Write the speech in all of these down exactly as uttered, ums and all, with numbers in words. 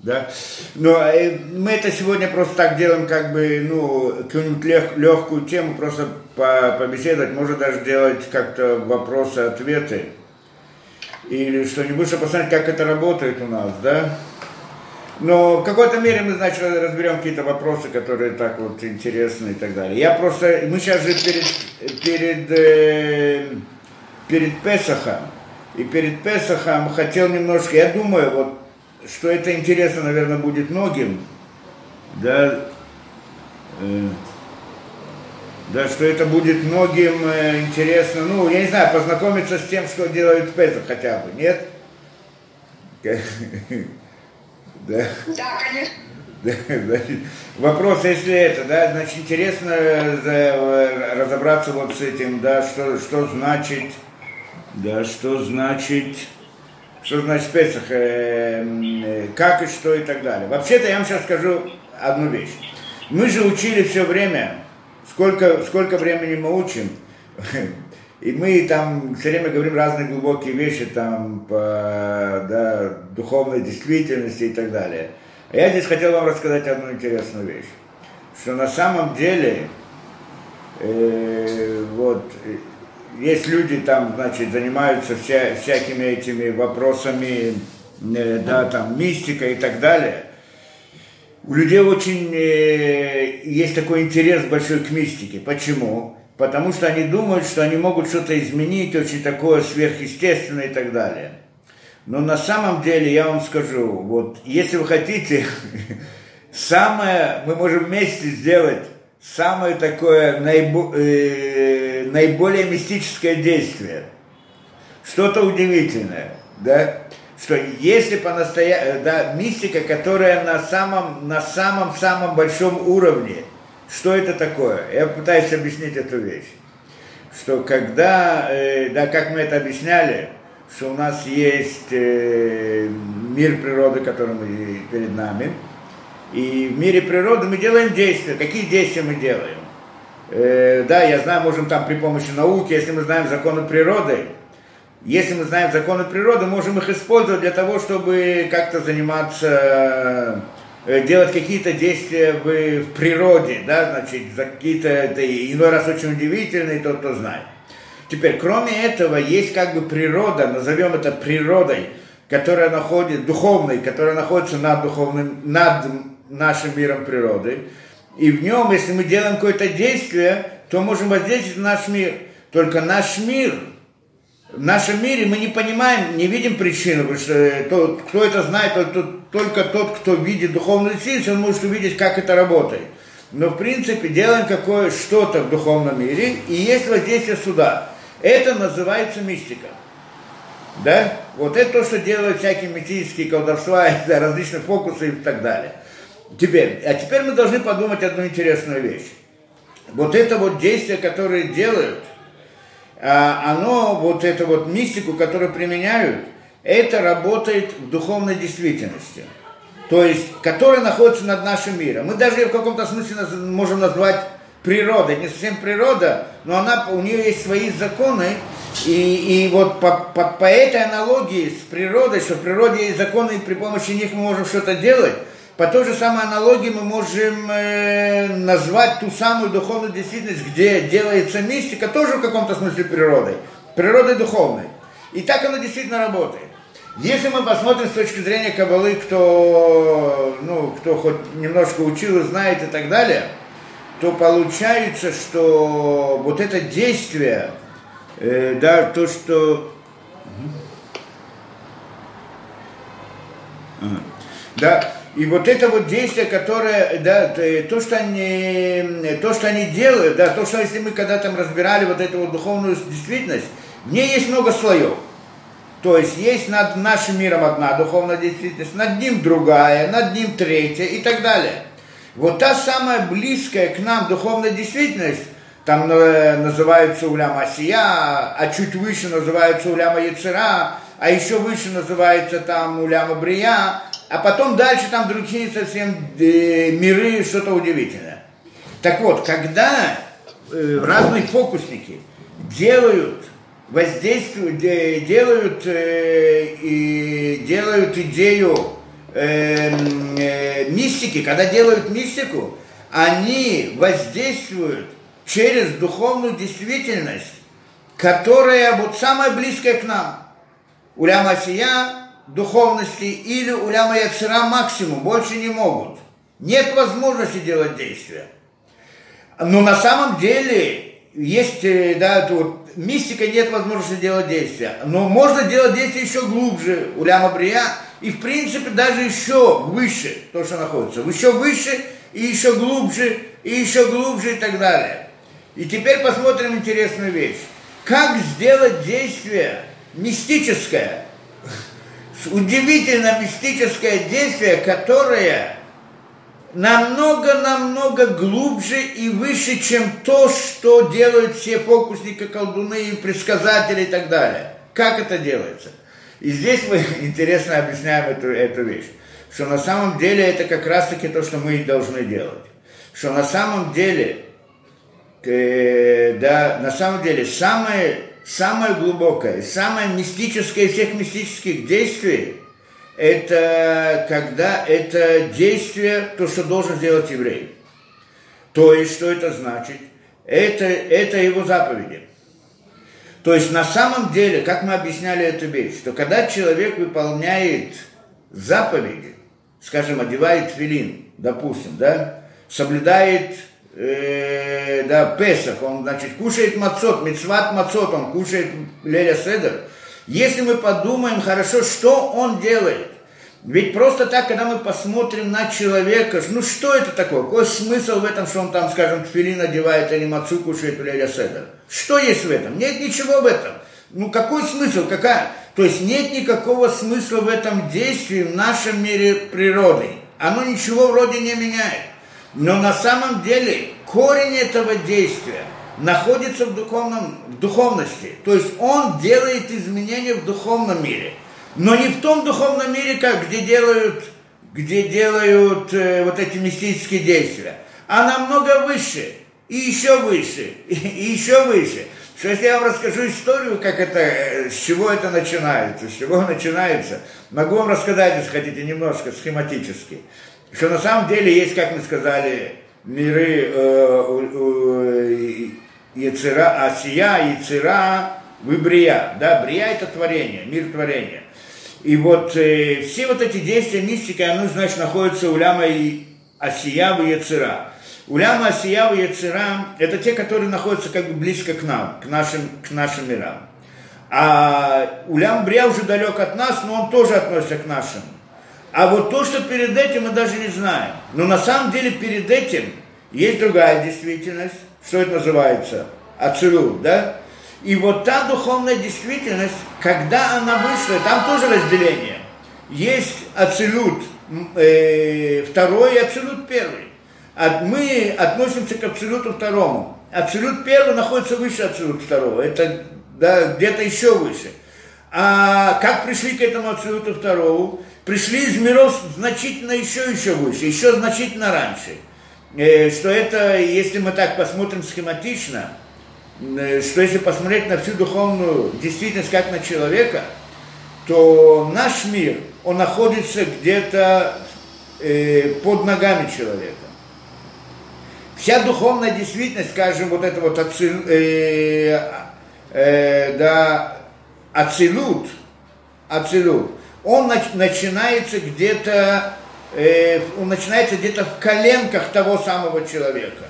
Да? Но э, мы это сегодня просто так делаем, как бы, ну, какую-нибудь лег, легкую тему, просто по, побеседовать, может даже делать как-то вопросы-ответы. Или что-нибудь, чтобы посмотреть, как это работает у нас, да? Но в какой-то мере мы, значит, разберем какие-то вопросы, которые так вот интересны и так далее. Я просто, мы сейчас же перед, перед, э, перед Песахом, и перед Песахом хотел немножко, я думаю, вот, что это интересно, наверное, будет многим, да, э, да, что это будет многим э, интересно, ну, я не знаю, познакомиться с тем, что делают в Песах хотя бы, нет? Да. Да, конечно. Да, да. Вопрос, если это, да, значит, интересно да, разобраться вот с этим, да, что, что значит, да, что значит, что значит Песах, э, э, как и что и так далее. Вообще-то я вам сейчас скажу одну вещь. Мы же учили все время, сколько, сколько времени мы учим, и мы там все время говорим разные глубокие вещи там по да, духовной действительности и так далее. А я здесь хотел вам рассказать одну интересную вещь, что на самом деле э, вот есть люди там, значит, занимаются вся, всякими этими вопросами, э, да, там мистика и так далее. У людей очень э, есть такой интерес большой к мистике. Почему? Потому что они думают, что они могут что-то изменить, очень такое сверхъестественное и так далее. Но на самом деле, я вам скажу, вот, если вы хотите, самое, мы можем вместе сделать самое такое наибо, э, наиболее мистическое действие. Что-то удивительное, да? Что если по-настоящему, да, мистика, которая на самом, на самом-самом большом уровне, что это такое? Я пытаюсь объяснить эту вещь. Что когда, э, да, как мы это объясняли, что у нас есть э, мир природы, который мы, перед нами, и в мире природы мы делаем действия. Какие действия мы делаем? Э, да, я знаю, можем там при помощи науки, если мы знаем законы природы, если мы знаем законы природы, можем их использовать для того, чтобы как-то заниматься... делать какие-то действия в, в природе, да, значит, за какие-то, это иной раз очень удивительные, тот, кто знает. Теперь, кроме этого, есть как бы природа, назовем это природой, которая находится, духовной, которая находится над духовным, над нашим миром природы. И в нем, если мы делаем какое-то действие, то можем воздействовать на наш мир. Только наш мир, в нашем мире мы не понимаем, не видим причину, потому что тот, кто это знает, тот, тот, только тот, кто видит духовную действительность, он может увидеть, как это работает. Но в принципе делаем какое что-то в духовном мире, и есть воздействие суда. Это называется мистика. Да? Вот это то, что делают всякие мистические колдовства, различные фокусы и так далее. Теперь, а теперь мы должны подумать одну интересную вещь. Вот это вот действие, которое делают, оно, вот эту вот мистику, которую применяют, это работает в духовной действительности. То есть, которая находится над нашим миром. Мы даже в каком-то смысле можем назвать природой. Не совсем природа, но она, у нее есть свои законы. И, и вот по, по, по этой аналогии с природой, что в природе есть законы, и при помощи них мы можем что-то делать, по той же самой аналогии мы можем э, назвать ту самую духовную действительность, где делается мистика, тоже в каком-то смысле природой, природой духовной. И так оно действительно работает. Если мы посмотрим с точки зрения Каббалы, кто, ну, кто хоть немножко учил и знает и так далее, то получается, что вот это действие, э, да, то, что... Ага. Да, и вот это вот действие, которое, да, то, что они, то, что они делают, да, то, что если мы когда там разбирали вот эту вот духовную действительность, в ней есть много слоев. То есть есть над нашим миром одна духовная действительность, над ним другая, над ним третья и так далее. Вот та самая близкая к нам духовная действительность, там называется Улям Асия, а чуть выше называется Улям Яцера, а еще выше называется там Улям Брия, а потом дальше там другие совсем э, миры, что-то удивительное. Так вот, когда э, разные фокусники делают, воздействуют, де, делают, э, и делают идею э, э, мистики, когда делают мистику, они воздействуют через духовную действительность, которая вот самая близкая к нам. Улям Асия духовности или улям Яцера максимум, больше не могут. Нет возможности делать действия. Но на самом деле есть, да, вот, мистика, нет возможности делать действия. Но можно делать действия еще глубже, улям Абрия, и в принципе даже еще выше, то, что находится. Еще выше, и еще глубже, и еще глубже, и так далее. И теперь посмотрим интересную вещь. Как сделать действие мистическое, удивительно мистическое действие, которое намного-намного глубже и выше, чем то, что делают все фокусники, колдуны, предсказатели и так далее. Как это делается? И здесь мы интересно объясняем эту, эту вещь, что на самом деле это как раз-таки то, что мы и должны делать. Что на самом деле, э, да, на самом деле самое, самое глубокое, самое мистическое из всех мистических действий, это когда это действие, то, что должен сделать еврей. То есть, что это значит? Это, это его заповеди. То есть, на самом деле, как мы объясняли эту вещь, что когда человек выполняет заповеди, скажем, одевает тфилин, допустим, да, соблюдает э, да, Песах, он, значит, кушает мацот, мицват мацот, он кушает леля седер. Если мы подумаем хорошо, что он делает, ведь просто так, когда мы посмотрим на человека, ну что это такое, какой смысл в этом, что он там, скажем, тфилин одевает или мацу кушает или леля седер? Что есть в этом? Нет ничего в этом. Ну какой смысл, какая? То есть нет никакого смысла в этом действии в нашем мире природы. Оно ничего вроде не меняет. Но на самом деле корень этого действия находится в, духовном, в духовности. То есть он делает изменения в духовном мире. Но не в том духовном мире, как, где делают, где делают э, вот эти мистические действия, а намного выше, и еще выше, и, и еще выше. Что если я вам расскажу историю, как это, с чего это начинается, с чего начинается, могу вам рассказать, если хотите, немножко схематически. Что на самом деле есть, как мы сказали, миры э, э, Яцера, Асия, Яцера, Брия. Да, Брия – это творение, мир творения. И вот э, все вот эти действия мистики, они, значит, находятся у Уляма и Асия и Яцера. Уляма, Асия и Яцера – это те, которые находятся как бы близко к нам, к нашим, к нашим мирам. А Улям Брия уже далек от нас, но он тоже относится к нашим. А вот то, что перед этим, мы даже не знаем. Но на самом деле перед этим есть другая действительность. Что это называется? Ацилут, да? И вот та духовная действительность, когда она вышла, там тоже разделение. Есть Ацилут э, второй и Ацилут первый. От, мы относимся к Ацилуту второму. Ацилут первый находится выше Ацилут второго. Это да, где-то еще выше. А как пришли к этому Ацилуту второму? Пришли из миров значительно еще, еще выше, еще значительно раньше. Э, что это, если мы так посмотрим схематично, э, что если посмотреть на всю духовную действительность как на человека, то наш мир, он находится где-то э, под ногами человека. Вся духовная действительность, скажем, вот это вот ацил, э, э, да, ацилут, ацилут, он нач, начинается где-то, э, он начинается где-то в коленках того самого человека,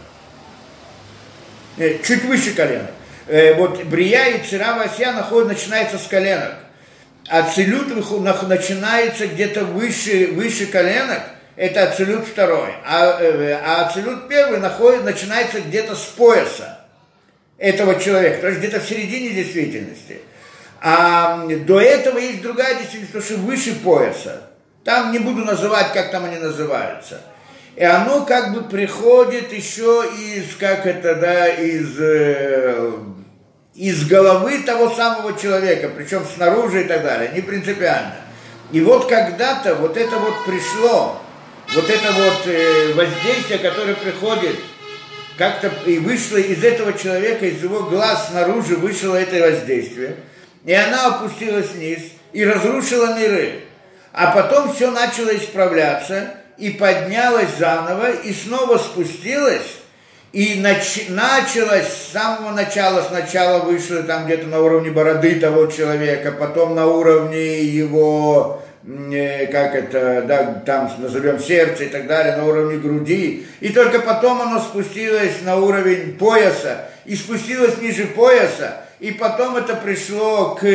э, чуть выше коленок. Э, вот Брия и Цира Вася находят, начинается с коленок. Ацилют начинается где-то выше, выше коленок, это Ацилют второй, а, э, а Ацилют первый находит, начинается где-то с пояса этого человека, то есть где-то в середине действительности. А до этого есть другая действительность, потому что выше пояса. Там не буду называть, как там они называются. И оно как бы приходит еще из, как это, да, из, э, из головы того самого человека, причем снаружи и так далее, не принципиально. И вот когда-то вот это вот пришло, вот это вот э, воздействие, которое приходит, как-то и вышло из этого человека, из его глаз снаружи вышло это воздействие, и она опустилась вниз и разрушила миры. а потом все начало исправляться, и поднялось заново, и снова спустилось, и нач- началось с самого начала, сначала вышло там где-то на уровне бороды того человека, потом на уровне его, э, как это, да, там назовем сердце и так далее, на уровне груди, и только потом оно спустилось на уровень пояса, и спустилось ниже пояса, и потом это пришло к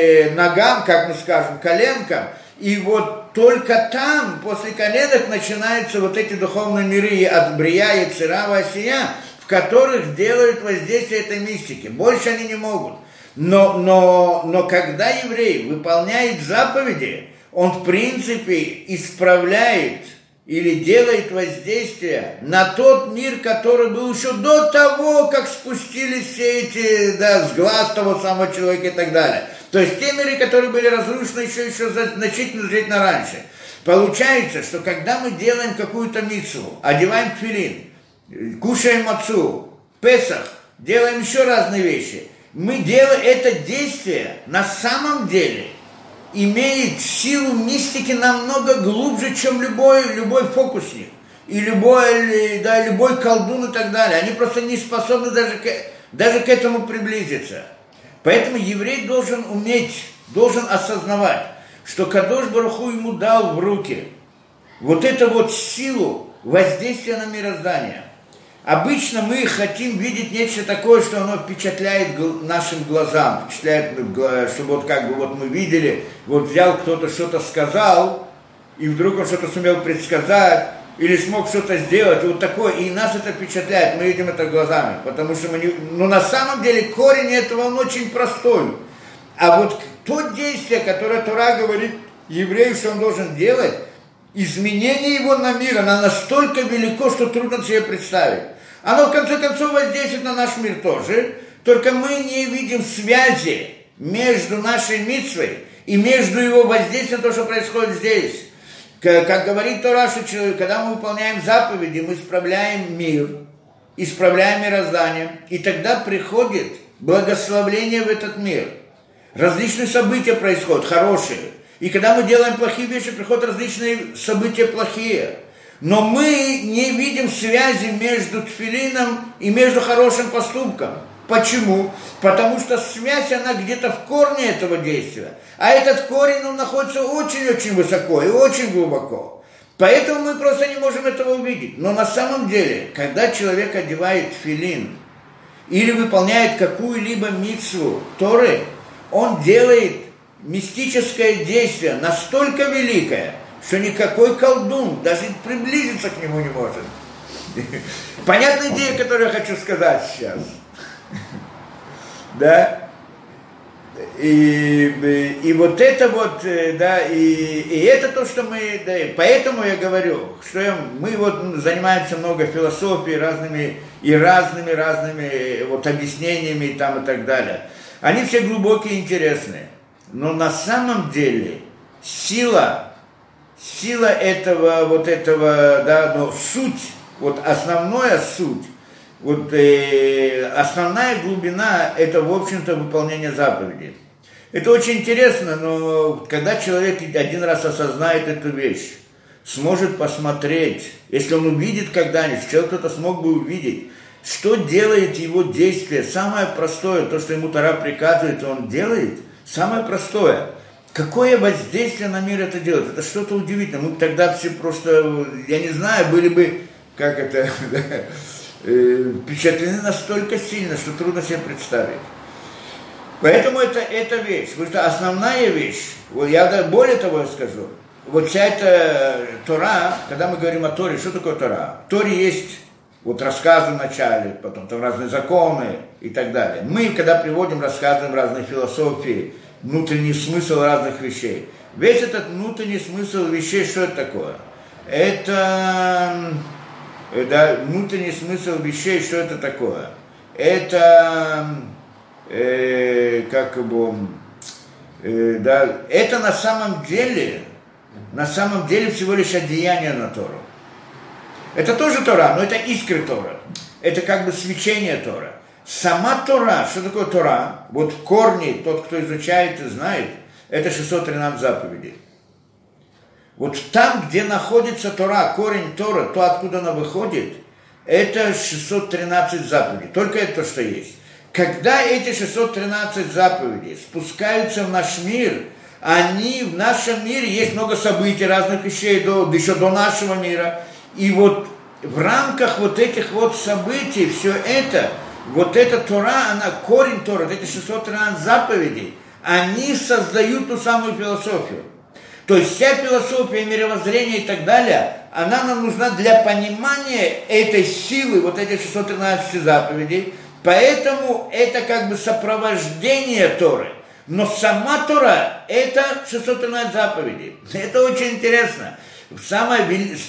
ногам, как мы скажем, коленкам, и вот только там, после коленок, начинаются вот эти духовные миры от Брия, Ецера, Асия, в которых делают воздействие этой мистики. Больше они не могут. Но, но, но когда еврей выполняет заповеди, он в принципе исправляет или делает воздействие на тот мир, который был еще до того, как спустились все эти, да, с глаз того самого человека и так далее. То есть те миры, которые были разрушены еще, еще значительно, значительно раньше. Получается, что когда мы делаем какую-то мицву, одеваем тфилин, кушаем мацу, Песах, делаем еще разные вещи, мы делаем это действие на самом деле имеет силу мистики намного глубже, чем любой, любой фокусник и любой, да, любой колдун и так далее. Они просто не способны даже к, даже к этому приблизиться. Поэтому еврей должен уметь, должен осознавать, что Кадош Барух Ху ему дал в руки вот эту вот силу воздействия на мироздание. Обычно мы хотим видеть нечто такое, что оно впечатляет нашим глазам, впечатляет, чтобы вот как бы вот мы видели, вот взял кто-то что-то сказал, и вдруг он что-то сумел предсказать, или смог что-то сделать, вот такое, и нас это впечатляет, мы видим это глазами, потому что мы не... Но на самом деле корень этого, он очень простой. А вот то действие, которое Тора говорит еврею, что он должен делать, изменение его на мир, оно настолько велико, что трудно себе представить. Оно, в конце концов, воздействует на наш мир тоже, только мы не видим связи между нашей мицвой и между его воздействием, то, что происходит здесь. Как говорит Тора, что человек, когда мы выполняем заповеди, мы исправляем мир, исправляем мироздание, и тогда приходит благословление в этот мир. Различные события происходят, хорошие. И когда мы делаем плохие вещи, приходят различные события плохие. Но мы не видим связи между тфилином и между хорошим поступком. Почему? Потому что связь, она где-то в корне этого действия. А этот корень, он находится очень-очень высоко и очень глубоко. Поэтому мы просто не можем этого увидеть. Но на самом деле, когда человек одевает тфилин или выполняет какую-либо мицву Торы, он делает мистическое действие настолько великое, что никакой колдун даже приблизиться к нему не может. Понятная идея, которую я хочу сказать сейчас. Да? И, и, и вот это вот, да, и, и это то, что мы, да, поэтому я говорю, что я, мы вот занимаемся много философией, разными, и разными, разными вот объяснениями и там и так далее. Они все глубокие и интересные. Но на самом деле сила, сила этого, вот этого, да, но суть, вот основная суть, вот э, основная глубина, это, в общем-то, выполнение заповедей. Это очень интересно, но когда человек один раз осознает эту вещь, сможет посмотреть, если он увидит когда-нибудь, человек кто-то смог бы увидеть, что делает его действие, самое простое, то, что ему Тора приказывает, он делает, самое простое. Какое воздействие на мир это делает? Это что-то удивительное. Мы тогда все просто, я не знаю, были бы, как это... впечатлены настолько сильно, что трудно себе представить. Поэтому это, это вещь. Потому что основная вещь, вот я более того скажу, вот вся эта Тора, когда мы говорим о Торе, что такое Тора? В Торе есть вот рассказы в начале, потом там разные законы и так далее. Мы, когда приводим, рассказываем разные философии, внутренний смысл разных вещей. Весь этот внутренний смысл вещей, что это такое? Это... Да, внутренний смысл вещей, что это такое? Это, э, как бы, э, да, это на самом деле, на самом деле всего лишь одеяние на Тору. Это тоже Тора, но это искры Тора. Это как бы свечение Тора. Сама Тора, что такое Тора? Вот в корне, тот, кто изучает и знает, это шестьсот тринадцать заповедей. Вот там, где находится Тора, корень Тора, то, откуда она выходит, это шестьсот тринадцать заповедей. Только это то, что есть. Когда эти шестьсот тринадцать заповедей спускаются в наш мир, они в нашем мире, есть много событий, разных вещей, до, еще до нашего мира. И вот в рамках вот этих вот событий, все это, вот эта Тора, она, корень Тора, вот эти шестьсот тринадцать заповедей, они создают ту самую философию. То есть вся философия, мировоззрение и так далее, она нам нужна для понимания этой силы, вот этих шестьсот тринадцать заповедей. Поэтому это как бы сопровождение Торы. Но сама Тора – это шестьсот тринадцать заповедей. Это очень интересно. Самое,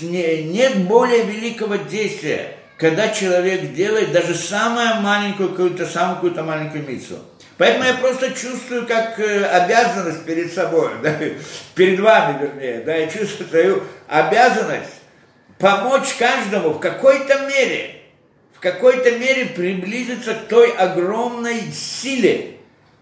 нет более великого действия, когда человек делает даже самую маленькую, какую-то, самую какую-то маленькую мицву. Поэтому я просто чувствую как обязанность перед собой, да, перед вами, вернее, да, я чувствую свою обязанность помочь каждому в какой-то мере, в какой-то мере приблизиться к той огромной силе,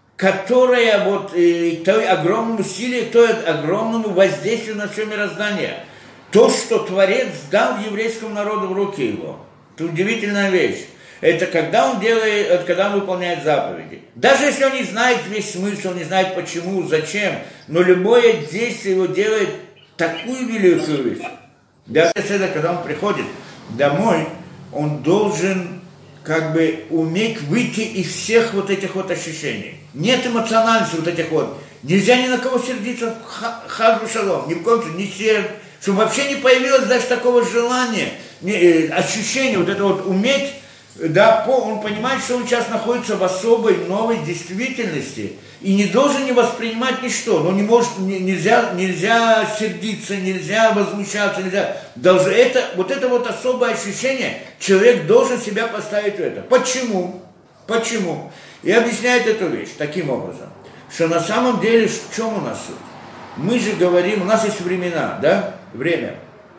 которая вот, э, той огромному силе, той огромному воздействию на все мироздание. То, что Творец дал еврейскому народу в руки его. Это удивительная вещь. Это когда он делает, когда он выполняет заповеди. Даже если он не знает весь смысл, не знает почему, зачем, но любое действие его делает такую великую вещь. Даже когда он приходит домой, он должен как бы уметь выйти из всех вот этих вот ощущений. Нет эмоциональности вот этих вот. Нельзя ни на кого сердиться, хазу шалом, ни в коем случае, не сердиться, чтобы вообще не появилось даже такого желания, не, ощущения, вот это вот уметь. Да, он понимает, что он сейчас находится в особой новой действительности и не должен не воспринимать ничто. Но не может, нельзя, нельзя сердиться, нельзя возмущаться, нельзя. Должен, это, вот это вот особое ощущение, человек должен себя поставить в это. Почему? Почему? И объясняет эту вещь таким образом, что на самом деле в чем у нас суть? Мы же говорим, у нас есть времена, да, время.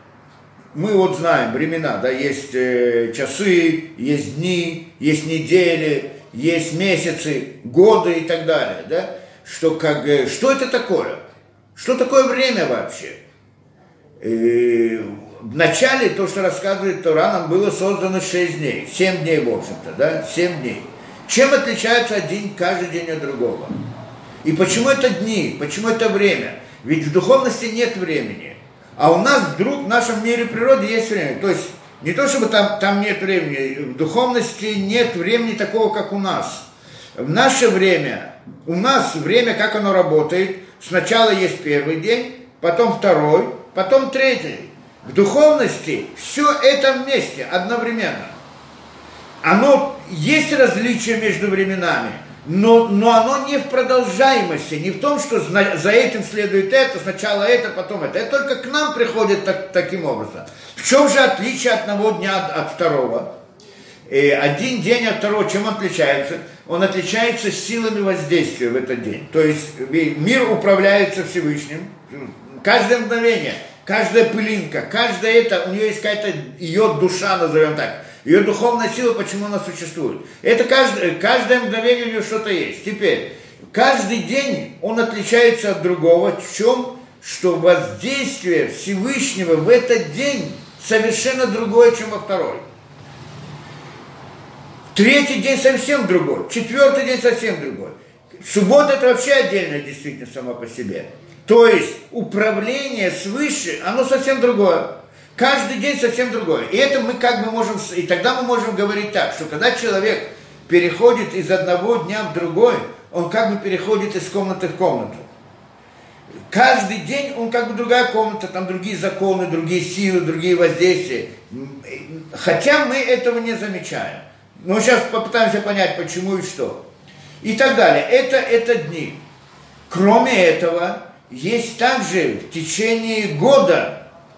Мы вот знаем времена, да, есть э, часы, есть дни, есть недели, есть месяцы, годы и так далее, да, что как, э, что это такое? Что такое время вообще? Э, в начале то, что рассказывает Тора, нам было создано шесть дней, семь дней, в общем-то, да, семь дней. Чем отличается один каждый день от другого? И почему это дни, почему это время? Ведь в духовности нет времени. А у нас вдруг в нашем мире природы есть время. То есть не то, чтобы там, там нет времени, в духовности нет времени такого, как у нас. В наше время, у нас время, как оно работает, сначала есть первый день, потом второй, потом третий. В духовности все это вместе, одновременно. Оно, есть различия между временами, но, но оно не в продолжаемости, не в том, что за этим следует это, сначала это, потом это. Это только к нам приходит так, таким образом. В чем же отличие одного дня от, от второго? И один день от второго, чем он отличается? Он отличается силами воздействия в этот день. То есть мир управляется Всевышним. Каждое мгновение, каждая пылинка, каждая это, у нее есть какая-то ее душа, назовем так. Ее духовная сила, почему она существует. Это каждое, каждое мгновение у нее что-то есть. Теперь, каждый день он отличается от другого. В чем? Что воздействие Всевышнего в этот день совершенно другое, чем во второй. Третий день совсем другой. Четвертый день совсем другой. Суббота – это вообще отдельная действительность сама по себе. То есть, управление свыше, оно совсем другое. Каждый день совсем другое. И это мы как бы можем, и тогда мы можем говорить так, что когда человек переходит из одного дня в другой, он как бы переходит из комнаты в комнату. Каждый день он как бы другая комната, там другие законы, другие силы, другие воздействия. Хотя мы этого не замечаем. Но сейчас попытаемся понять, почему и что. И так далее. Это, это дни. Кроме этого, есть также в течение года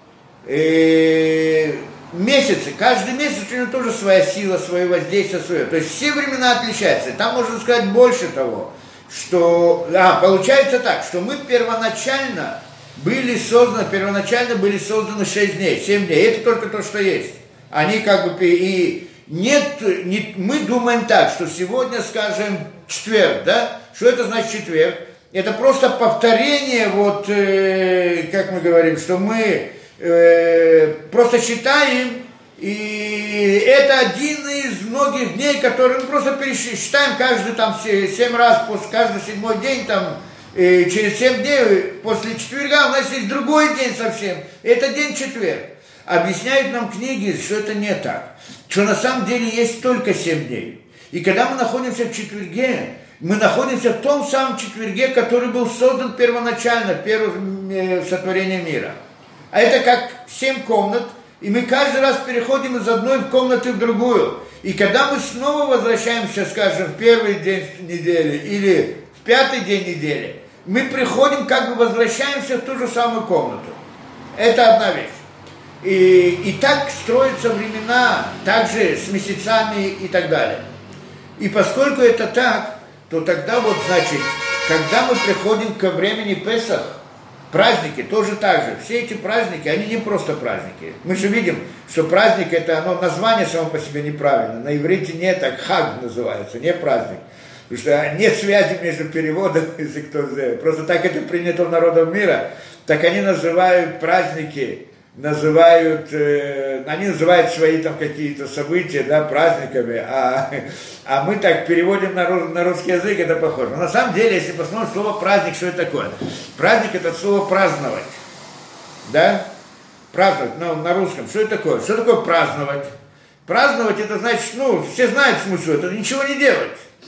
Э, месяцы, каждый месяц у него тоже своя сила, свое воздействие, свое. То есть все времена отличаются. Там можно сказать больше того, что, а, получается так, что мы первоначально были созданы, первоначально были созданы шесть дней, семь дней. Это только то, что есть. Они как бы, и нет, не, мы думаем так, что сегодня, скажем, четверг, да? Что это значит четверг? Это просто повторение, вот, э, как мы говорим, что мы э, просто считаем, и это один из многих дней, которые мы просто пересчитаем каждый там семь раз, после каждый седьмой день, там, э, через семь дней, после четверга у нас есть другой день совсем, это день четверг. Объясняют нам книги, что это не так, что на самом деле есть только семь дней. И когда мы находимся в четверге, мы находимся в том самом четверге, который был создан первоначально, первое сотворение мира. А это как семь комнат, и мы каждый раз переходим из одной комнаты в другую. И когда мы снова возвращаемся, скажем, в первый день недели или в пятый день недели, мы приходим, как бы возвращаемся в ту же самую комнату. Это одна вещь. И, и так строятся времена, также с месяцами и так далее. И поскольку это так, то тогда вот, значит, когда мы приходим ко времени Песах, праздники тоже так же. Все эти праздники, они не просто праздники. Мы же видим, что праздник, это оно, название само по себе неправильно. На иврите нет, так хаг называется, не праздник. Потому что нет связи между переводом, если кто знает. Просто так это принято у народов мира. Так они называют праздники, называют, э, они называют свои там какие-то события, да, праздниками, а, а мы так переводим на, рус, на русский язык, это похоже. Но на самом деле, если посмотреть слово праздник, что это такое? Праздник это слово праздновать, да, праздновать, ну, на русском, что это такое? Что такое праздновать? Праздновать это значит, ну, все знают смысл, это ничего не делать.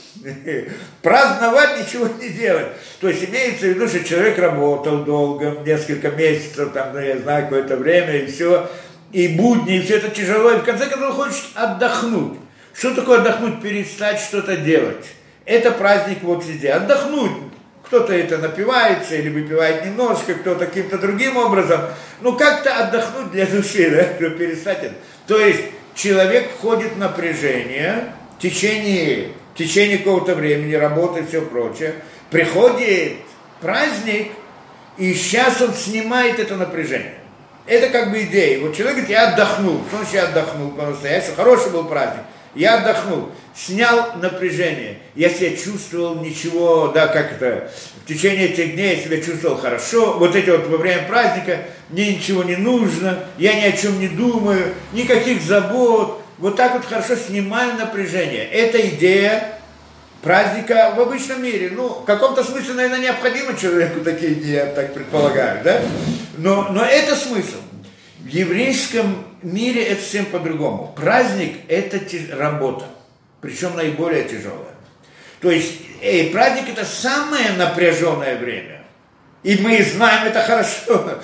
Праздновать, ничего не делать. То есть имеется в виду, что человек работал долго, несколько месяцев, там, ну, я знаю, какое-то время, и все, и будни, и все это тяжело, и в конце концов хочет отдохнуть. Что такое отдохнуть? Перестать что-то делать. Это праздник вот везде. Отдохнуть. Кто-то это напивается или выпивает немножко, кто-то каким-то другим образом. Ну, как-то отдохнуть для души, да, чтобы перестать это. То есть человек входит в напряжение в течение... в течение какого-то времени, работы и все прочее, приходит праздник, и сейчас он снимает это напряжение. Это как бы идея. Вот человек говорит, я отдохнул. Что значит я отдохнул? По-настоящему хороший был праздник. Я отдохнул. Снял напряжение. Я себя чувствовал ничего, да, как это, в течение этих дней я себя чувствовал хорошо. Вот эти вот во время праздника мне ничего не нужно, я ни о чем не думаю, никаких забот. Вот так вот хорошо снимаю напряжение. Это идея праздника в обычном мире. Ну, в каком-то смысле, наверное, необходимо человеку такие дни, я так предполагаю, да? Но, но это смысл. В еврейском мире это совсем по-другому. Праздник – это работа, причем наиболее тяжелая. То есть эй, праздник – это самое напряженное время. И мы знаем это хорошо.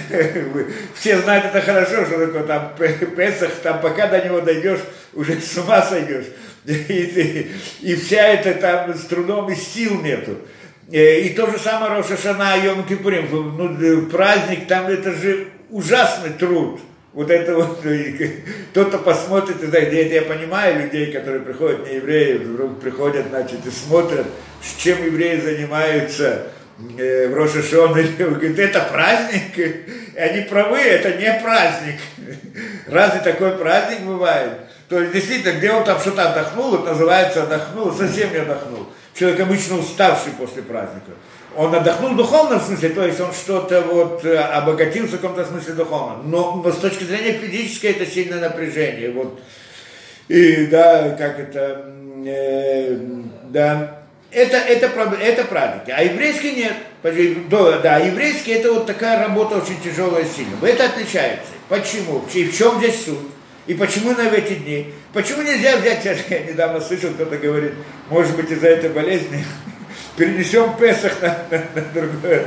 Все знают это хорошо, что такое там Песах, там пока до него дойдешь, уже с ума сойдешь. И, и, и вся это там с трудом и сил нету. И, и то же самое Рош ха-Шана, Йом Кипурим, ну, праздник, там это же ужасный труд. Вот это вот, кто-то посмотрит, и так, это я понимаю людей, которые приходят, не евреи, вдруг приходят, значит, и смотрят, с чем евреи занимаются в Рош ха-Шана, говорит, это праздник, и они правы, это не праздник. Разве такой праздник бывает? То есть, действительно, где он там что-то отдохнул, это называется отдохнул, совсем не отдохнул. Человек обычно уставший после праздника. Он отдохнул в духовном смысле, то есть он что-то вот обогатился в каком-то смысле духовном. Но, но с точки зрения физической это сильное напряжение. Вот. И да, как это, э, да. Это, это, это праздники, а еврейский нет. Да, еврейский это вот такая работа очень тяжелая, сильная. Это отличается. Почему? И в чем здесь суть? И почему на эти дни? Почему нельзя взять, я недавно слышал, кто-то говорит, может быть из-за этой болезни перенесем Песах на, на, на другое.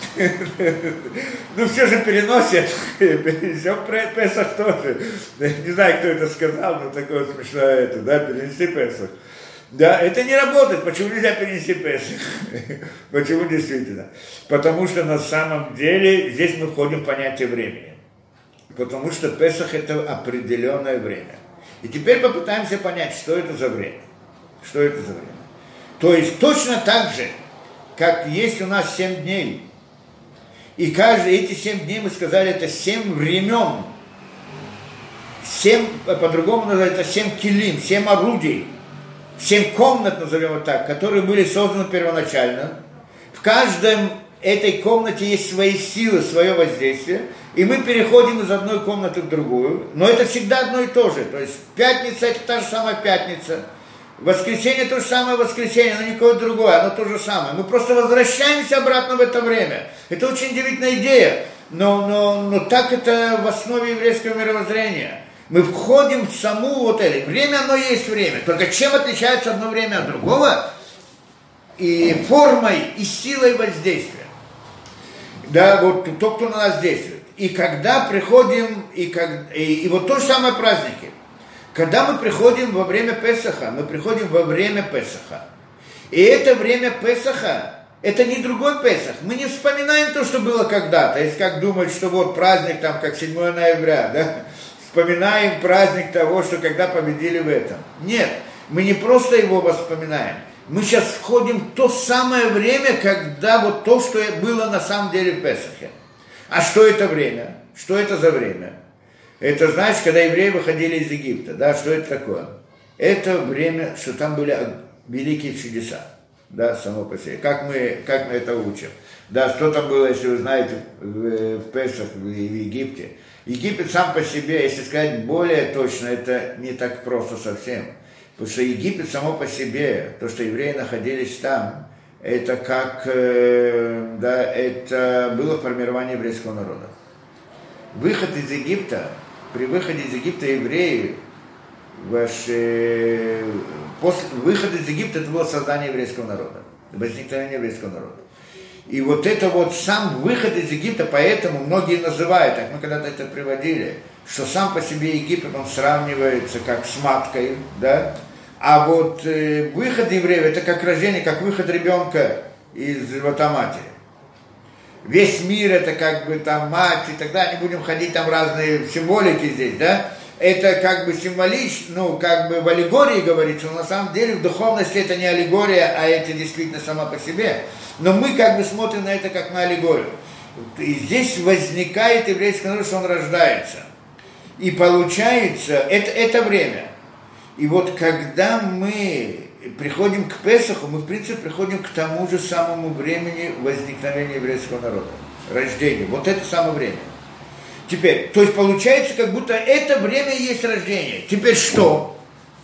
Ну все же переносят, перенесем Песах тоже. Не знаю, кто это сказал, но такое смешное это, да, перенеси Песах. Да, это не работает. Почему нельзя перенести Песах? Почему действительно? Потому что на самом деле здесь мы входим в понятие времени. Потому что Песах это определенное время. И теперь попытаемся понять, что это за время. Что это за время. То есть точно так же, как есть у нас семь дней. И каждые эти семь дней, мы сказали, это семь времен. Семь, по-другому называется, семь килим, семь орудий. Семь комнат, назовем вот так, которые были созданы первоначально. В каждом этой комнате есть свои силы, свое воздействие, и мы переходим из одной комнаты в другую, но это всегда одно и то же. То есть пятница – это та же самая пятница, воскресенье – то же самое воскресенье, но никакое другое, оно то же самое. Мы просто возвращаемся обратно в это время. Это очень удивительная идея, но, но, но так это в основе еврейского мировоззрения. Мы входим в саму вот это. Время, оно есть время. Только чем отличается одно время от другого? И формой, и силой воздействия. Да, вот тот, кто на нас действует. И когда приходим, и, как, и, и вот то же самое праздники. Когда мы приходим во время Песаха, мы приходим во время Песаха. И это время Песаха, это не другой Песах. Мы не вспоминаем то, что было когда-то. Если как думать, что вот праздник там, как седьмого ноября, да? Вспоминаем праздник того, что когда победили в этом. Нет, мы не просто его вспоминаем. Мы сейчас входим в то самое время, когда вот то, что было на самом деле в Песахе. А что это время? Что это за время? Это, знаешь, когда евреи выходили из Египта, да, что это такое? Это время, что там были великие чудеса, да, само по себе. Как мы, как мы это учим? Да, что там было, если вы знаете, в, в Песах, в, в Египте. Египет сам по себе, если сказать более точно, это не так просто совсем. Потому что Египет само по себе, то, что евреи находились там, это как, э, да, это было формирование еврейского народа. Выход из Египта, при выходе из Египта евреи, ваш, э, после, выход из Египта это было создание еврейского народа, возникновение еврейского народа. И вот это вот сам выход из Египта, поэтому многие называют, так мы когда-то это приводили, что сам по себе Египет, он сравнивается как с маткой, да, а вот э, выход евреев, это как рождение, как выход ребенка из живота матери. Весь мир это как бы там мать и так далее, не будем ходить там разные символики здесь, да, это как бы символично, ну, как бы в аллегории говорится, но на самом деле в духовности это не аллегория, а это действительно сама по себе. Но мы как бы смотрим на это как на аллегорию. И здесь возникает еврейский народ, что он рождается. И получается, это, это время. И вот когда мы приходим к Песаху, мы в принципе приходим к тому же самому времени возникновения еврейского народа. Рождения. Вот это самое время. Теперь, то есть получается, как будто это время и есть рождение. Теперь что?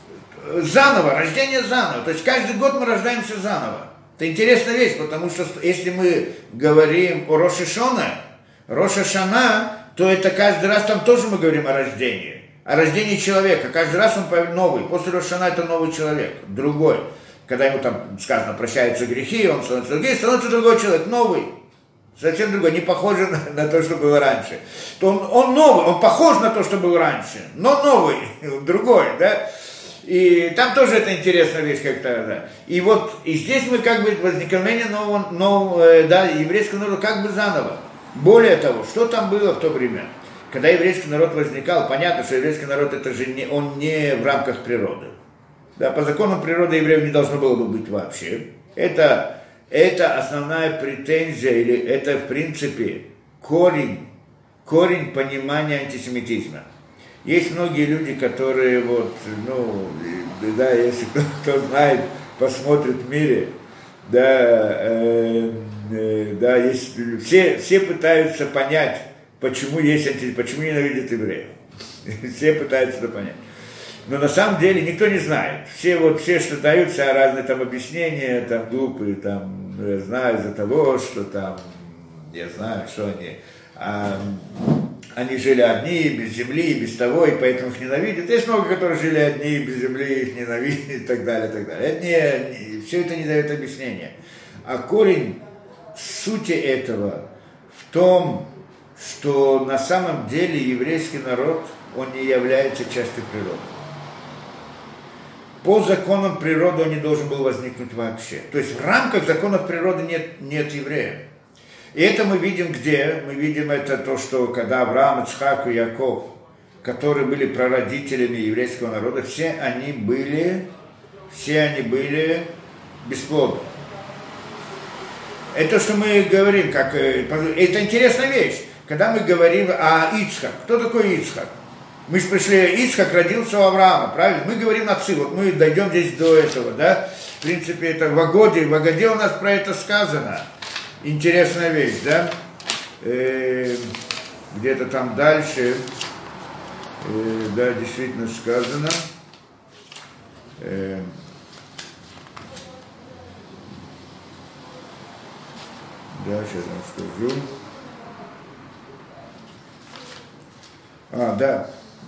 Заново, рождение заново. То есть каждый год мы рождаемся заново. Это интересная вещь, потому что если мы говорим о Рош ха-Шана, Рош ха-Шана, то это каждый раз там тоже мы говорим о рождении. О рождении человека. Каждый раз он новый. После Рош ха-Шана это новый человек, другой. Когда ему там, сказано, прощаются грехи, он становится другой, становится другой человек, новый. Совсем другой, не похожий на, на то, что было раньше. То он, он новый, он похож на то, что был раньше, но новый, другой, да. И там тоже это интересная вещь как-то, да. И вот, и здесь мы как бы возникновение нового, нового, да, еврейского народа как бы заново. Более того, что там было в то время? Когда еврейский народ возникал, понятно, что еврейский народ, это же не, он не в рамках природы. Да, по законам природы евреев не должно было бы быть вообще. Это, это основная претензия, или это в принципе корень, корень понимания антисемитизма. Есть многие люди, которые вот, ну, да, если кто, кто знает, посмотрит в мире, да, э, э, да, есть, все, все пытаются понять, почему есть анти, почему ненавидят евреев. Все пытаются это понять. Но на самом деле никто не знает. Все вот, все, что дают, все разные там объяснения, там глупые, там, я знаю, из-за того, что там, я знаю, что они... А, они жили одни, без земли, без того, и поэтому их ненавидят. Есть много, которые жили одни, без земли, их ненавидят, и так далее, и так далее. Это не, все это не дает объяснения. А корень сути этого в том, что на самом деле еврейский народ, он не является частью природы. По законам природы он не должен был возникнуть вообще. То есть в рамках законов природы нет, нет евреев. И это мы видим где? Мы видим это то, что когда Авраам, Ицхак и Яков, которые были прародителями еврейского народа, все они были, все они были бесплодны. Это что мы говорим, как, это интересная вещь. Когда мы говорим о Ицхак, кто такой Ицхак? Мы же пришли, Ицхак родился у Авраама, правильно? Мы говорим отцы, вот мы дойдем здесь до этого, да? В принципе, это в Агоде, в Агоде у нас про это сказано. интересная вещь, да? Э, где-то там дальше, э, да, действительно сказано. Э, да, сейчас вам скажу. А, да.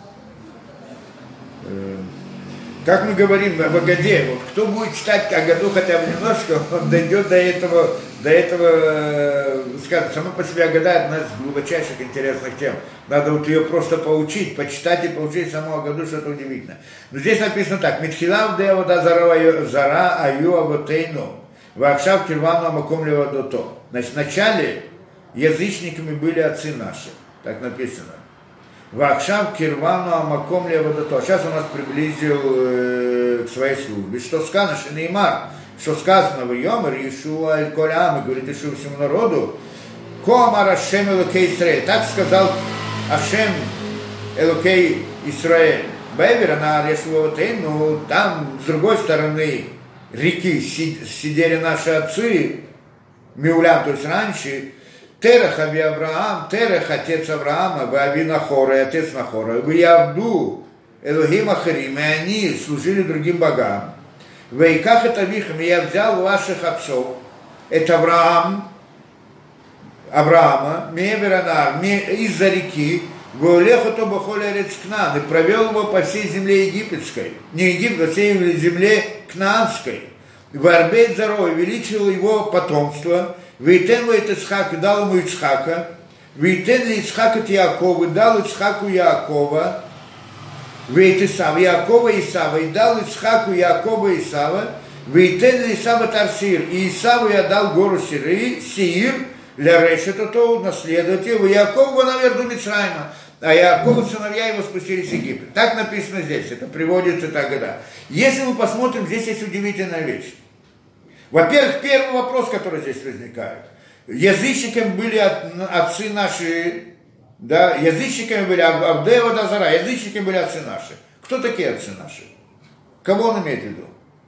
Э, Как мы говорим об Агаде, вот кто будет читать Агаду хотя бы немножко, он дойдет до этого, до этого, скажем, сама по себе Агада — одна из глубочайших интересных тем. Надо вот ее просто поучить, почитать и поучить саму Агаду, что-то удивительное. Но здесь написано так: «Митхилав де вода зара аю авотейну, вакшав кирвану амаком левадото». Значит, вначале язычниками были отцы наши, так написано. Вакшав кирвану амаком левадото. Сейчас он нас приблизил э, к своей службе. Что сказано, Шинеймар, что сказано в Йомер, Иешуа эль коль ам, говорит Иешуа всему народу, ко амар Ашем Элокей Исраэль. Так сказал Ашем Элокей Исраэль. Бевер на Иешуа, ну там с другой стороны реки сидели наши отцы, Миулям, то есть раньше, Терах Ави Авраам, Терах отец Авраама, Ави Нахора, отец Нахора, в Явду, Элохим Ахарим, и они служили другим богам. Вейках это вихам, я взял ваших отцов, это Авраам, Авраама, Меверанар, из-за реки, Гуэлеху Бахоля Рецкнан, и провел его по всей земле египетской, не египетской, по всей земле кнаанской. Варбейт Заро, увеличил его потомство, Вейтен ли Ицхак, дал ему Ицхака, Вейтен ли Ицхак от Яакова, дал Ицхаку Яакова, Вейт Исава, Яакова Исава, и дал Ицхаку Яакова Исава, Вейтен ли Исава Тарсир, и Исаву я дал гору Сиры, Сиир, для Решета, то наследовать его, Яакова наверду Мицрайма, а Яакова сыновья его спустились в Египет. Так написано здесь, это приводится тогда. Если мы посмотрим, здесь есть удивительная вещь. Во-первых, первый вопрос, который здесь возникает. Язычниками были отцы наши, да, язычниками были Авдеева Дазара, язычниками были отцы наши. Кто такие отцы наши? Кого он имеет в виду?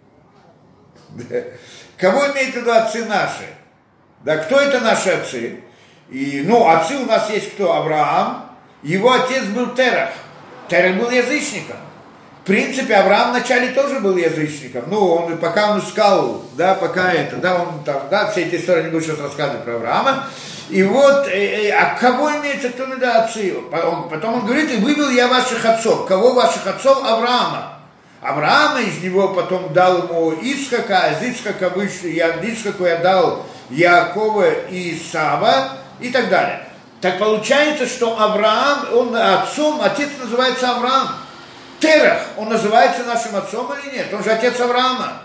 Кого имеет в виду отцы наши? Да, кто это наши отцы? И, ну, отцы у нас есть кто? Авраам, его отец был Терах. Терах был язычником. В принципе, Авраам вначале тоже был язычником. Ну, он, пока он искал, да, пока это, да, он там, да, все эти истории не буду сейчас рассказывать про Авраама. И вот, э, э, а кого имеется, кто имеет отцы? Он, потом он говорит, и вывел я ваших отцов. Кого ваших отцов? Авраама. Авраама из него потом дал ему Ицхака, а из Ицхака вышли, я Ицхаку я дал Яакова и Исава и так далее. Так получается, что Авраам, он отцом, отец называется Авраам. Терах, он называется нашим отцом или нет? Он же отец Авраама.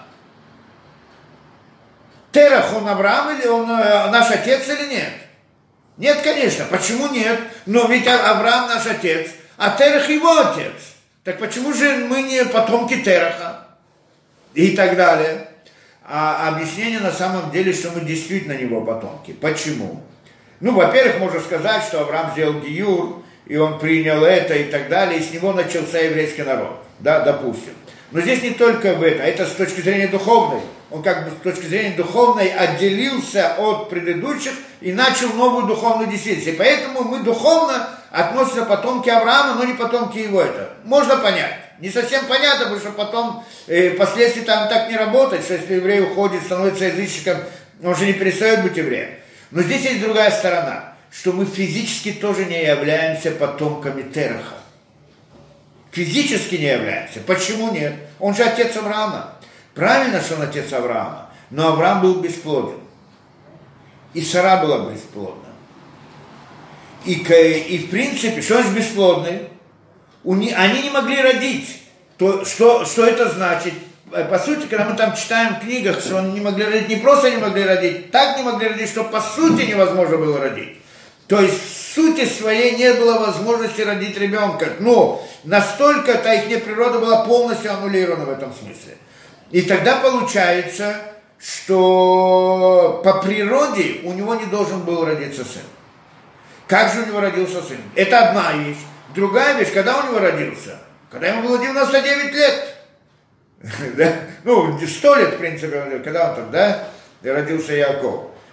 Терах, он Авраам или он э, наш отец или нет? Нет, конечно. Почему нет? Но ведь Авраам наш отец, а Терах его отец. Так почему же мы не потомки Тераха? И так далее. А объяснение на самом деле, что мы действительно его потомки. Почему? Ну, во-первых, можно сказать, что Авраам сделал гиюр, и он принял это и так далее, и с него начался еврейский народ, да, допустим. Но здесь не только в это, это с точки зрения духовной. Он как бы с точки зрения духовной отделился от предыдущих и начал новую духовную действительность. И поэтому мы духовно относимся потомки Авраама, но не потомки его это. Можно понять. Не совсем понятно, потому что потом э, впоследствии там так не работает, что если еврей уходит, становится язычником, он же не перестает быть евреем. Но здесь есть другая сторона, что мы физически тоже не являемся потомками Тераха. Физически не являемся. Почему нет? Он же отец Авраама. Правильно, что он отец Авраама, но Авраам был бесплоден. И Сара была бесплодна. И, и в принципе, что значит бесплодный? Они не могли родить. То, что, что это значит? По сути, когда мы там читаем в книгах, что они не могли родить, не просто не могли родить, так не могли родить, что по сути невозможно было родить. То есть в сути своей не было возможности родить ребенка. Но настолько та их природа была полностью аннулирована в этом смысле. И тогда получается, что по природе у него не должен был родиться сын. Как же у него родился сын? Это одна вещь. Другая вещь, когда у него родился? Когда ему было девяносто девять лет. Да? Ну, сто лет, в принципе, когда он там, да, родился Яаков.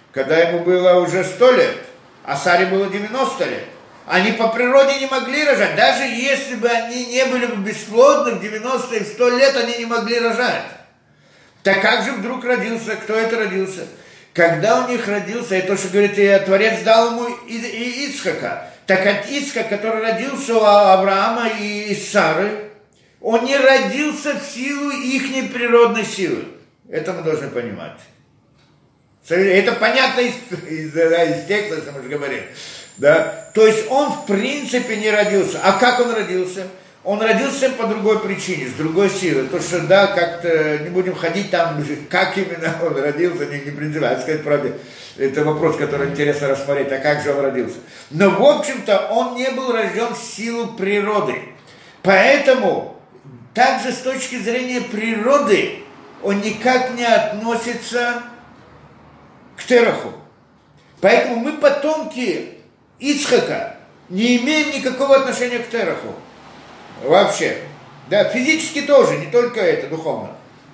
когда ему было уже сто лет, а Саре было девяносто лет. Они по природе не могли рожать. Даже если бы они не были бесплодны, в девяносто и в сто лет они не могли рожать. Так как же вдруг родился? Кто это родился? Когда у них родился, это то, что говорит, Творец дал ему и, и Ицхака. Так от Ицхака, который родился у Авраама и Сары, он не родился в силу ихней природной силы. Это мы должны понимать. Это понятно из, из, из текста, что мы же говорим. Да? То есть он в принципе не родился. А как он родился? Он родился по другой причине, с другой силой. То, что, да, как-то не будем ходить там, как именно он родился, не, не принципиально. Сказать правде, это вопрос, который интересно рассмотреть, а как же он родился. Но, в общем-то, он не был рожден в силу природы. Поэтому, также с точки зрения природы, он никак не относится к Тераху. Поэтому мы, потомки Ицхака, не имеем никакого отношения к Тераху. Вообще. Да, физически тоже, не только это, духовно.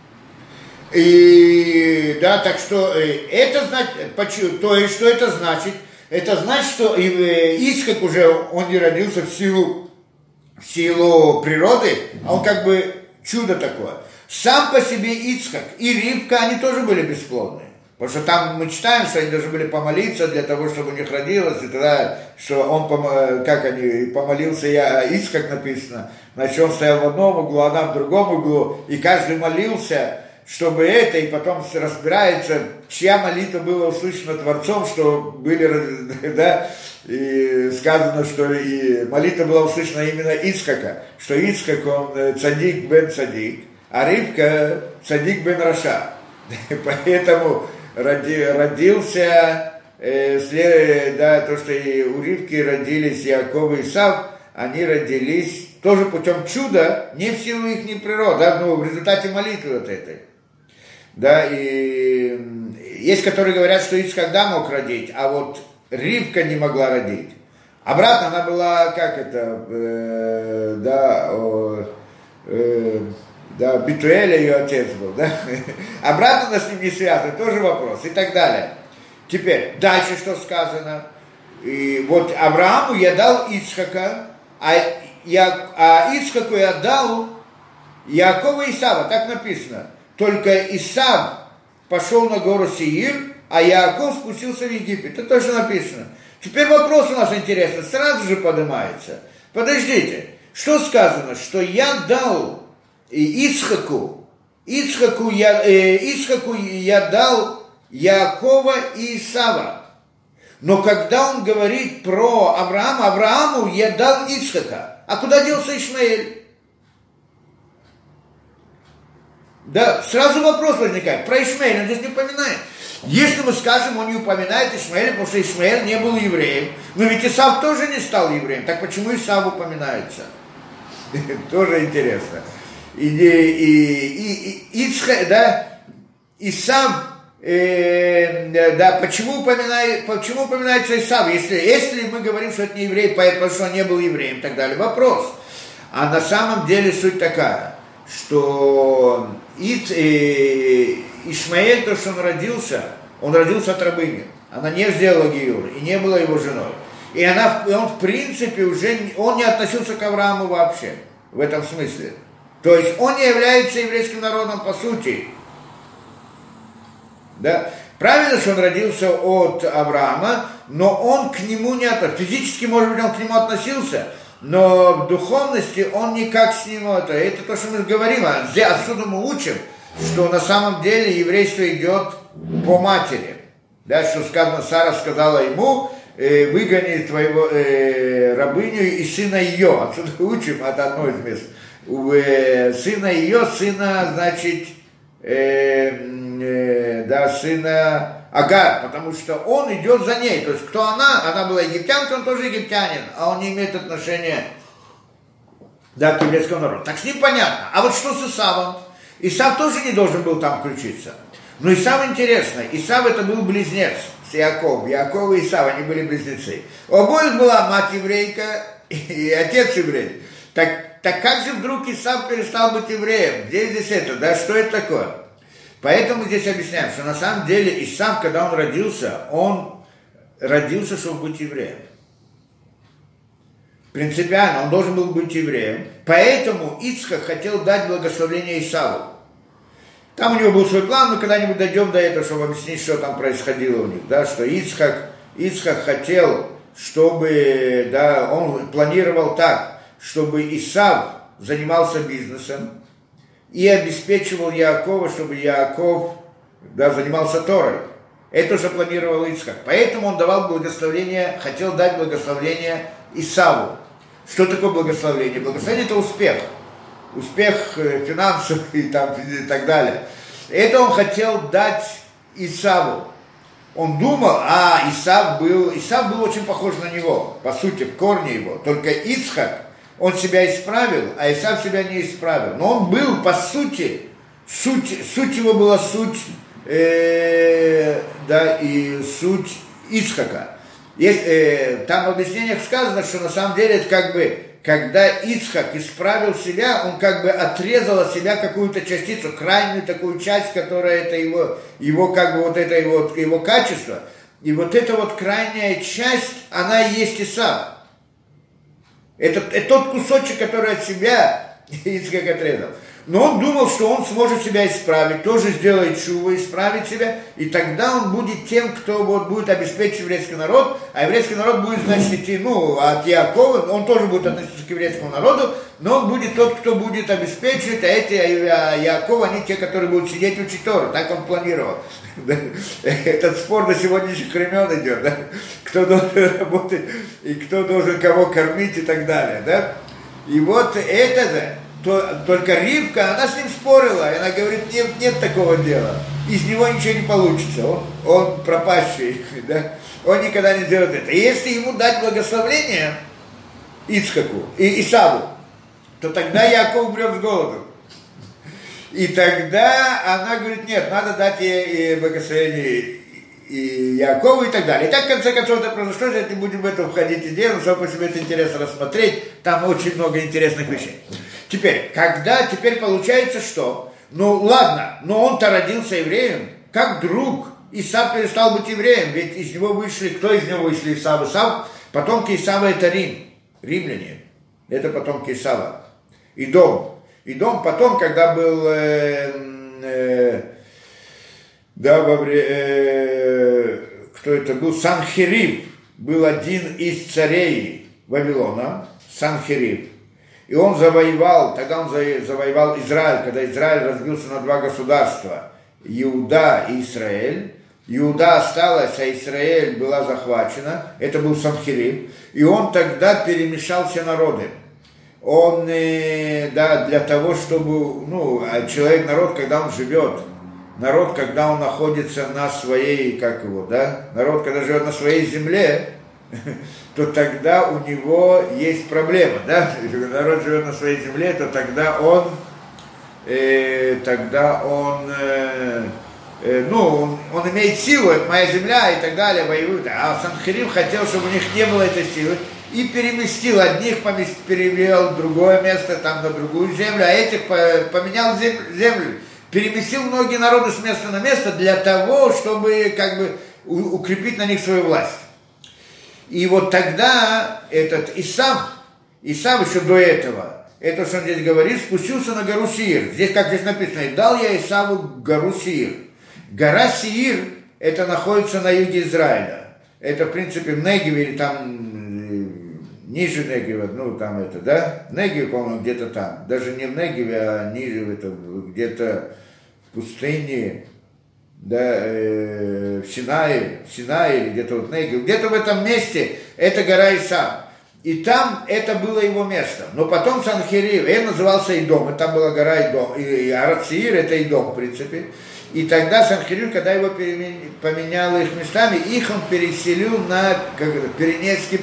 И, да, так что это значит, почему, то есть, что это значит? Это значит, что Ицхак уже, он не родился в силу, в силу природы, а он как бы чудо такое. Сам по себе Ицхак и Ривка, они тоже были бесплодны. Потому что там мы читаем, что они должны были помолиться для того, чтобы у них родилось, и тогда, что он, как они, помолился, я, Ицхак написано, значит, он стоял в одном углу, она в другом углу, и каждый молился, чтобы это, и потом разбирается, чья молитва была услышана Творцом, что были, да, и сказано, что и молитва была услышана именно Ицхака, что Ицхак, он цадик бен цадик, а Ривка цадик бен Раша. Поэтому роди, родился, э, след, да, то, что и у Ривки родились Яков и Исав, они родились тоже путем чуда, не в силу их природы, да, но в результате молитвы вот этой. Да, и есть, которые говорят, что Ицхак да мог родить, а вот Ривка не могла родить. Обратно она была, как это, э, да, о, э, да, Битуэля ее отец был, да, обратно она с ним не связана, тоже вопрос, и так далее. Теперь, дальше что сказано, и вот Аврааму я дал Ицхака, а, я, а Ицхаку я дал Якова и Исава, так написано, только Исав пошел на гору Сеир, а Яков спустился в Египет, это тоже написано. Теперь вопрос у нас интересный, сразу же поднимается, подождите, что сказано, что я дал Ицхаку, Ицхаку я, э, Ицхаку я дал Якова и Исава. Но когда он говорит про Авраама, Аврааму я дал Ицхака. А куда делся Ишмаэль? Да, сразу вопрос возникает. Про Ишмаэля он здесь не упоминает. Если мы скажем, он не упоминает Ишмаэля, потому что Ишмаэль не был евреем. Но ведь Исав тоже не стал евреем. Так почему Исав упоминается? Тоже интересно. И, и, и, и Ицхак, да, Исав, э, да, почему, упоминает, почему упоминается Исав, если, если мы говорим, что это не еврей, потому что он не был евреем и так далее, вопрос. А на самом деле суть такая, что Ит, э, Ишмаэль, то, что он родился, он родился от рабыни, она не сделала гиюр и не была его женой. И, она, и он, в принципе, уже он не относился к Аврааму вообще, в этом смысле. То есть он не является еврейским народом по сути. Да? Правильно, что он родился от Авраама, но он к нему не относился. Физически, может быть, он к нему относился, но в духовности он никак с ним... Это, это то, что мы говорим. Отсюда мы учим, что на самом деле еврейство идет по матери. Да, что сказано, Сара сказала ему, э, выгони твоего э, рабыню и сына ее. Отсюда учим, это одно из мест. У э, сына ее, сына, значит, э, э, да, сына Агар, потому что он идет за ней. То есть, кто она? Она была египтянка, он тоже египтянин, а он не имеет отношения, да, к еврейскому народу. Так с ним понятно. А вот что с Исавом? Исав тоже не должен был там включиться. Но Исав интересно, Исав это был близнец с Яковом. Яков и Исав, они были близнецы. У обоих была мать еврейка и отец еврей. Так, так как же вдруг Исав перестал быть евреем? Где здесь это? Да, что это такое? Поэтому здесь объясняем, что на самом деле Исав, когда он родился, он родился, чтобы быть евреем. Принципиально, он должен был быть евреем. Поэтому Ицхак хотел дать благословение Исаву. Там у него был свой план, мы когда-нибудь дойдем до этого, чтобы объяснить, что там происходило у них. Да, что Ицхак, Ицхак хотел, чтобы, да, он планировал так, чтобы Исав занимался бизнесом и обеспечивал Яакова, чтобы Яаков, да, занимался Торой. Это уже планировал Ицхак. Поэтому он давал благословение, хотел дать благословение Исаву. Что такое благословение? Благословение – это успех. Успех финансовый и, там, и так далее. Это он хотел дать Исаву. Он думал, а Исав был, Исав был очень похож на него, по сути, в корне его. Только Ицхак, он себя исправил, а Исав себя не исправил. Но он был, по сути, суть, суть его была суть, э, да, и суть Ицхака. Есть, э, там в объяснениях сказано, что на самом деле это как бы, когда Ицхак исправил себя, он как бы отрезал от себя какую-то частицу, крайнюю такую часть, которая это его, его как бы вот это его, его качество. И вот эта вот крайняя часть, она и есть Исав. Это, это тот кусочек, который от себя Ицхак отрезал. Но он думал, что он сможет себя исправить, тоже сделает чуву, исправить себя, и тогда он будет тем, кто вот будет обеспечить еврейский народ, а еврейский народ будет, значит, идти, ну, от Яакова, он тоже будет относиться к еврейскому народу, но он будет тот, кто будет обеспечивать, а эти а Яакова, они те, которые будут сидеть учить Тору, так он планировал. Этот спор до сегодняшних времен идет, да? Кто должен работать, и кто должен кого кормить и так далее, да? И вот это же, то, только Ривка, она с ним спорила, и она говорит, нет, нет такого дела, из него ничего не получится, он, он пропащий, да? Он никогда не сделает это. И если ему дать благословение Ицхаку и Исаву, то тогда Яаков умрет с голоду. И тогда она говорит, нет, надо дать ей и благословение и Яакову и так далее. И так, в конце концов, это произошло, если не будем в это входить и делать, чтобы себе это интересно рассмотреть, там очень много интересных вещей. Теперь, когда, теперь получается что? Ну, ладно, но он-то родился евреем, как друг, Исав перестал быть евреем, ведь из него вышли, кто из него вышли Исав? Исав, потомки Исава это Рим, римляне, это потомки Исава. И дом, и дом потом, когда был, э, э, да, во время, э, кто это был, Санхериб, был один из царей Вавилона, Санхериб. И он завоевал, тогда он завоевал Израиль, когда Израиль разбился на два государства, Иуда и Израиль. Иуда осталась, а Израиль была захвачена, это был Санхериб, и он тогда перемешал все народы. Он, да, для того, чтобы, ну, человек, народ, когда он живет, народ, когда он находится на своей, как его, да, народ, когда живет на своей земле, то тогда у него есть проблема, да, если народ живет на своей земле, то тогда он, э, тогда он, э, э, ну, он, он имеет силу, это моя земля и так далее, воюет, а Санхериб хотел, чтобы у них не было этой силы, и переместил, одних перевел в другое место, там на другую землю, а этих поменял землю, переместил многие народы с места на место для того, чтобы как бы укрепить на них свою власть. И вот тогда этот Исав, Исав еще до этого, это, что он здесь говорит, спустился на гору Сеир. Здесь, как здесь написано, и дал я Исаву гору Сеир. Гора Сеир, это находится на юге Израиля. Это, в принципе, в Негеве или там ниже Негева, ну там это, да? Негев, по-моему, где-то там. Даже не в Негеве, а ниже, это, где-то в пустыне, да, э, в Синае, в Синае или где-то вот в Негеве. Где-то в этом месте это гора Исав. И там это было его место. Но потом Санхериб, он назывался Идом, и там была гора Идом, и Арат-Сеир это Идом, в принципе. И тогда Санхериб, когда его поменял их местами, их он переселил на как это, Пиренейский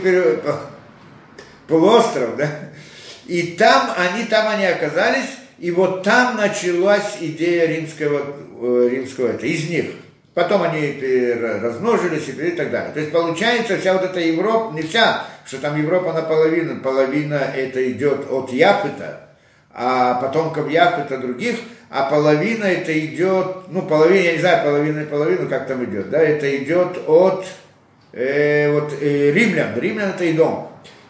полуостров, да, и там они, там они оказались, и вот там началась идея римского, римского это, из них. Потом они размножились и так далее. То есть получается вся вот эта Европа, не вся, что там Европа наполовину, половина это идет от Япыта, а потомков Япыта других, а половина это идет, ну, половина, я не знаю, половина и половину, как там идет, да, это идет от э, вот, э, римлян, римлян это Идом,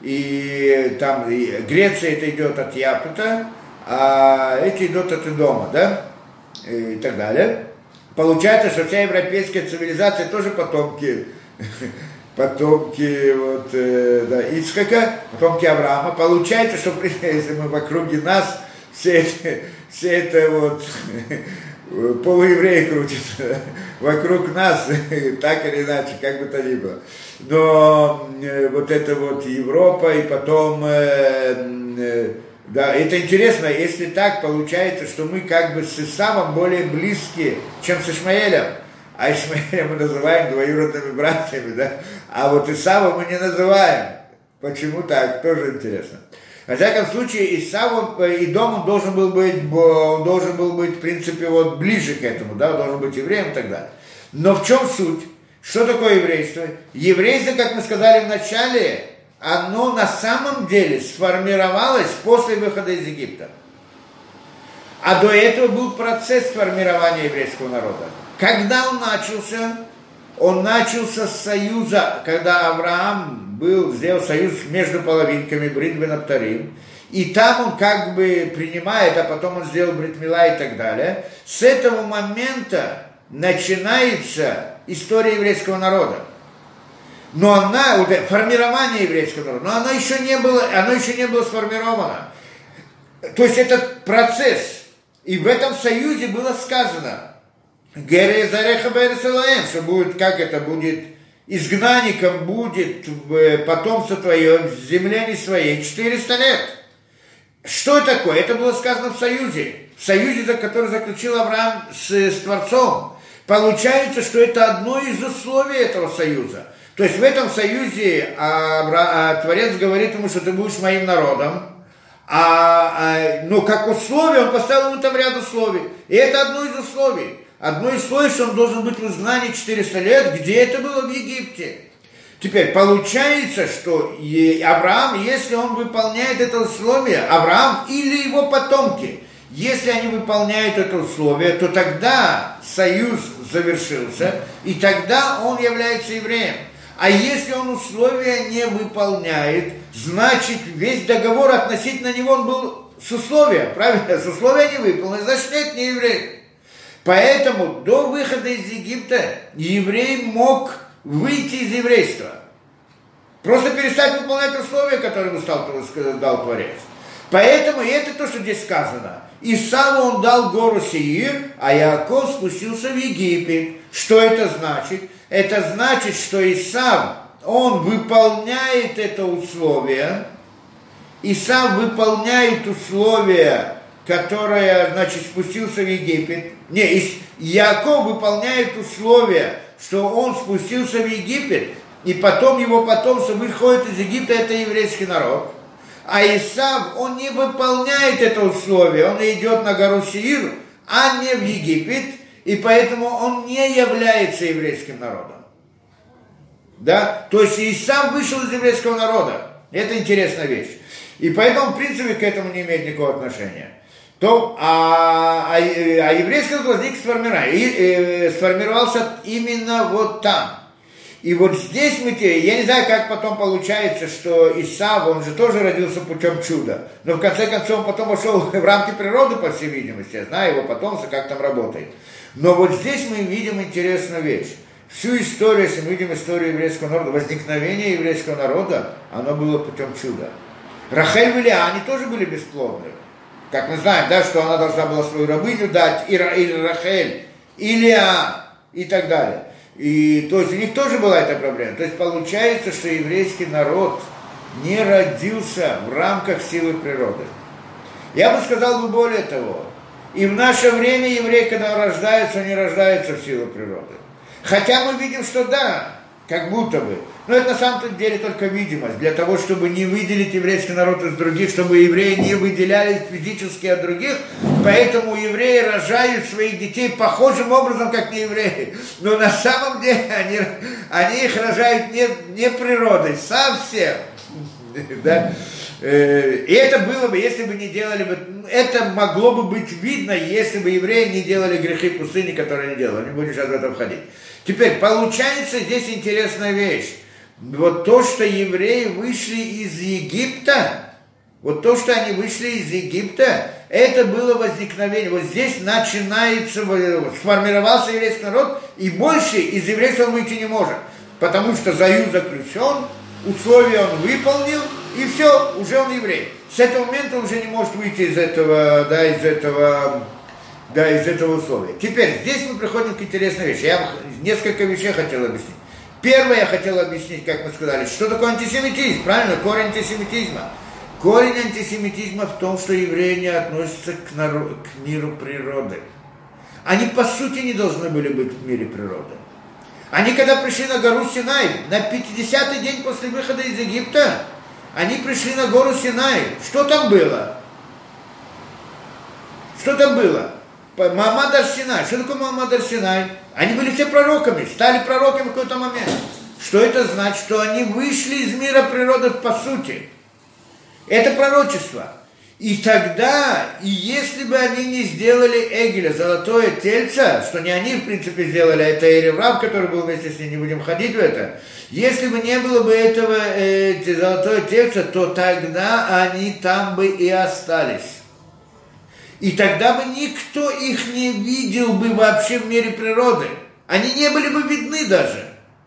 и там и Греция это идет от Япета, а эти идут от Идома, да, и так далее. Получается, что вся европейская цивилизация тоже потомки, потомки вот, э, да, Ицхака, потомки Авраама. Получается, что если мы в округе нас, все это, все это вот полуевреи крутятся вокруг нас, так или иначе, как бы то ни было. Но э, вот это вот Европа, и потом, э, э, да, это интересно, если так получается, что мы как бы с Исавом более близки, чем с Ишмаэлем, а Ишмаэля мы называем двоюродными братьями, да, а вот Исава мы не называем. Почему так? Тоже интересно. Во всяком случае, Исав, и дом он должен был быть, он должен был быть, в принципе, вот ближе к этому, да, он должен быть евреем и так далее. Но в чем суть? Что такое еврейство? Еврейство, как мы сказали в начале, оно на самом деле сформировалось после выхода из Египта. А до этого был процесс формирования еврейского народа. Когда он начался? Он начался с союза, когда Авраам был, сделал союз между половинками, Брит бен Абтарим, и там он как бы принимает, а потом он сделал Брит Мила и так далее. С этого момента начинается история еврейского народа. Но она, вот, формирование еврейского народа, но оно еще не было, оно еще не было сформировано. То есть этот процесс, и в этом союзе было сказано, Гере Зареха Берес Элоэм, что будет, как это будет, изгнанником будет потомство твое в земле не своей четыреста лет. Что такое? Это было сказано в союзе, в союзе, за который заключил Авраам с, с Творцом. Получается, что это одно из условий этого союза. То есть в этом союзе а, а, Творец говорит ему, что ты будешь моим народом, а, а, но как условие, он поставил ему там ряд условий. И это одно из условий. Одно из условий, что он должен быть в изгнании четыреста лет, где это было в Египте. Теперь получается, что Авраам, если он выполняет это условие, Авраам или его потомки, если они выполняют это условие, то тогда союз завершился, и тогда он является евреем. А если он условия не выполняет, значит весь договор относительно него он был с условия, правильно? С условия не выполнен, значит нет, не еврей. Поэтому до выхода из Египта еврей мог выйти из еврейства. Просто перестать выполнять условия, которые ему дал Творец. Поэтому и это то, что здесь сказано. Исаву он дал гору Сеир, а Яаков спустился в Египет. Что это значит? Это значит, что Исав, он выполняет это условие. Исав выполняет условия, которое, значит, спустился в Египет. Не, Яаков выполняет условия, что он спустился в Египет, и потом его потомство выходит из Египта, это еврейский народ. А Исав, он не выполняет это условие, он идет на гору Сеир, а не в Египет, и поэтому он не является еврейским народом. Да? То есть Исав вышел из еврейского народа. Это интересная вещь. И поэтому, в принципе, к этому не имеет никакого отношения. То, а, а, а еврейский народ возник сформировался, и, и, сформировался именно вот там. И вот здесь мы, я не знаю, как потом получается, что Исав, он же тоже родился путем чуда, но в конце концов он потом вошел в рамки природы, по всей видимости, я знаю его потомство, как там работает. Но вот здесь мы видим интересную вещь. Всю историю, если мы видим историю еврейского народа, возникновение еврейского народа, оно было путем чуда. Рахель и Леа, они тоже были бесплодны. Как мы знаем, да, что она должна была свою рабыню дать, и Рахель, и Леа, и так далее. И, то есть у них тоже была эта проблема. То есть получается, что еврейский народ не родился в рамках силы природы. Я бы сказал бы более того, и в наше время еврей, когда рождается, он не рождается в силу природы. Хотя мы видим, что да, как будто бы. Но это на самом деле только видимость. Для того, чтобы не выделить еврейский народ из других, чтобы евреи не выделялись физически от других, поэтому евреи рожают своих детей похожим образом, как не евреи. Но на самом деле они, они их рожают не, не природой, совсем. Да? Э, и это было бы, если бы не делали бы, это могло бы быть видно, если бы евреи не делали грехи пустыни, которые они делали. Не будем сейчас в это входить. Теперь, получается здесь интересная вещь. Вот то, что евреи вышли из Египта, вот то, что они вышли из Египта, это было возникновение. Вот здесь начинается, сформировался еврейский народ, и больше из еврейства он выйти не может. Потому что союз заключен, условия он выполнил, и все, уже он еврей. С этого момента он уже не может выйти из этого, да, из этого, да, из этого условия. Теперь, здесь мы приходим к интересной вещи. Я несколько вещей хотел объяснить. Первое я хотел объяснить, как мы сказали, что такое антисемитизм, правильно, корень антисемитизма. Корень антисемитизма в том, что евреи не относятся к, народ, к миру природы. Они по сути не должны были быть в мире природы. Они когда пришли на гору Синай, на пятидесятый день после выхода из Египта, они пришли на гору Синай. Что там было? Что там было? Моамад ар-Синай. Что такое Моамад ар-Синай? Они были все пророками, стали пророками в какой-то момент. Что это значит? Что они вышли из мира природы по сути. Это пророчество. И тогда, и если бы они не сделали Эгеля, золотое тельце, что не они, в принципе, сделали, а это Эреврав, который был вместе с ним, не будем ходить в это, если бы не было бы этого э, золотое тельце, то тогда они там бы и остались. И тогда бы никто их не видел бы вообще в мире природы. Они не были бы видны даже.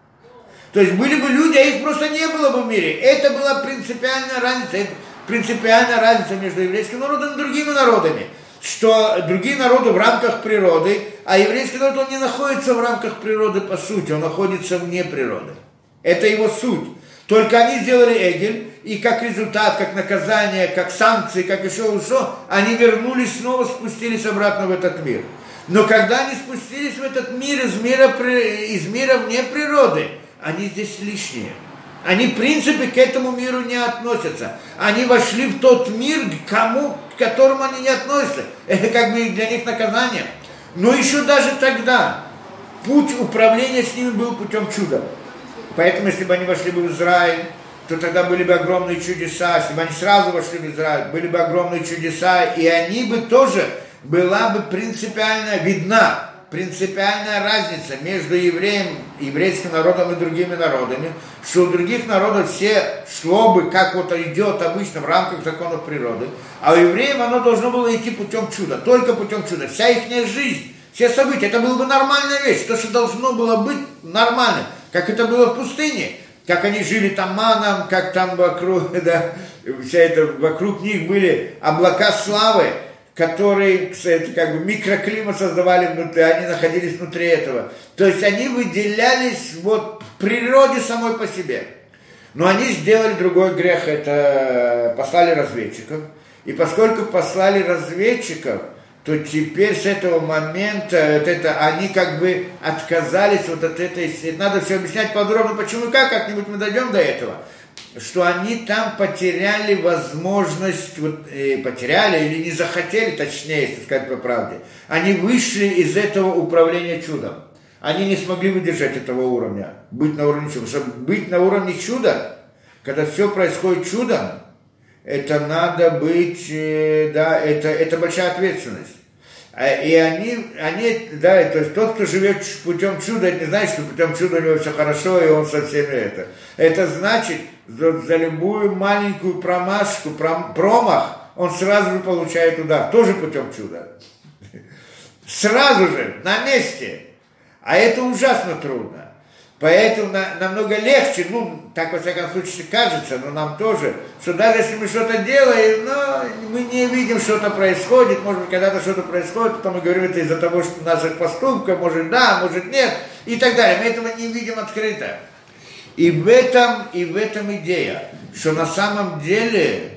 То есть были бы люди, а их просто не было бы в мире. Это была принципиальная разница. Принципиальная разница между еврейским народом и другими народами. Что другие народы в рамках природы, а еврейский народ, он не находится в рамках природы по сути, он находится вне природы. Это его суть. Только они сделали Эгель, и как результат, как наказание, как санкции, как еще что, они вернулись снова, спустились обратно в этот мир. Но когда они спустились в этот мир из мира, из мира вне природы, они здесь лишние. Они, в принципе, к этому миру не относятся. Они вошли в тот мир, к кому, к которому они не относятся. Это как бы для них наказание. Но еще даже тогда путь управления с ними был путем чуда. Поэтому, если бы они вошли бы в Израиль, то тогда были бы огромные чудеса. Если бы они сразу вошли в Израиль, были бы огромные чудеса, и они бы тоже, была бы принципиально видна, принципиальная разница между евреем, еврейским народом и другими народами, что у других народов все шло бы, как вот идет обычно в рамках законов природы, а у евреев оно должно было идти путем чуда, только путем чуда. Вся их жизнь, все события, это была бы нормальная вещь, то, что должно было быть нормально, как это было в пустыне, как они жили там маном, как там вокруг, да, вся это, вокруг них были облака славы, которые, кстати, как бы микроклимат создавали внутри, они находились внутри этого. То есть они выделялись вот в природе самой по себе. Но они сделали другой грех, это послали разведчиков. И поскольку послали разведчиков, то теперь с этого момента вот это, они как бы отказались вот от этой... Надо все объяснять подробно, почему и как, как-нибудь мы дойдем до этого. Что они там потеряли возможность, вот, э, потеряли или не захотели, точнее, если сказать по правде, они вышли из этого управления чудом. Они не смогли выдержать этого уровня, быть на уровне чуда. Чтобы быть на уровне чуда, когда все происходит чудом, это надо быть, э, да, это, это большая ответственность. И они, они, да, то есть тот, кто живет путем чуда, это не значит, что путем чуда у него все хорошо, и он со всеми это. Это значит, за, за любую маленькую промашку, пром, промах, он сразу же получает удар, тоже путем чуда. Сразу же, на месте. А это ужасно трудно. Поэтому на, намного легче, ну, так во всяком случае кажется, но нам тоже, что даже если мы что-то делаем, но мы не видим, что-то происходит, может быть, когда-то что-то происходит, потом мы говорим, это из-за того, что наших поступков, может да, может нет, и так далее. Мы этого не видим открыто. И в этом, и в этом идея, что на самом деле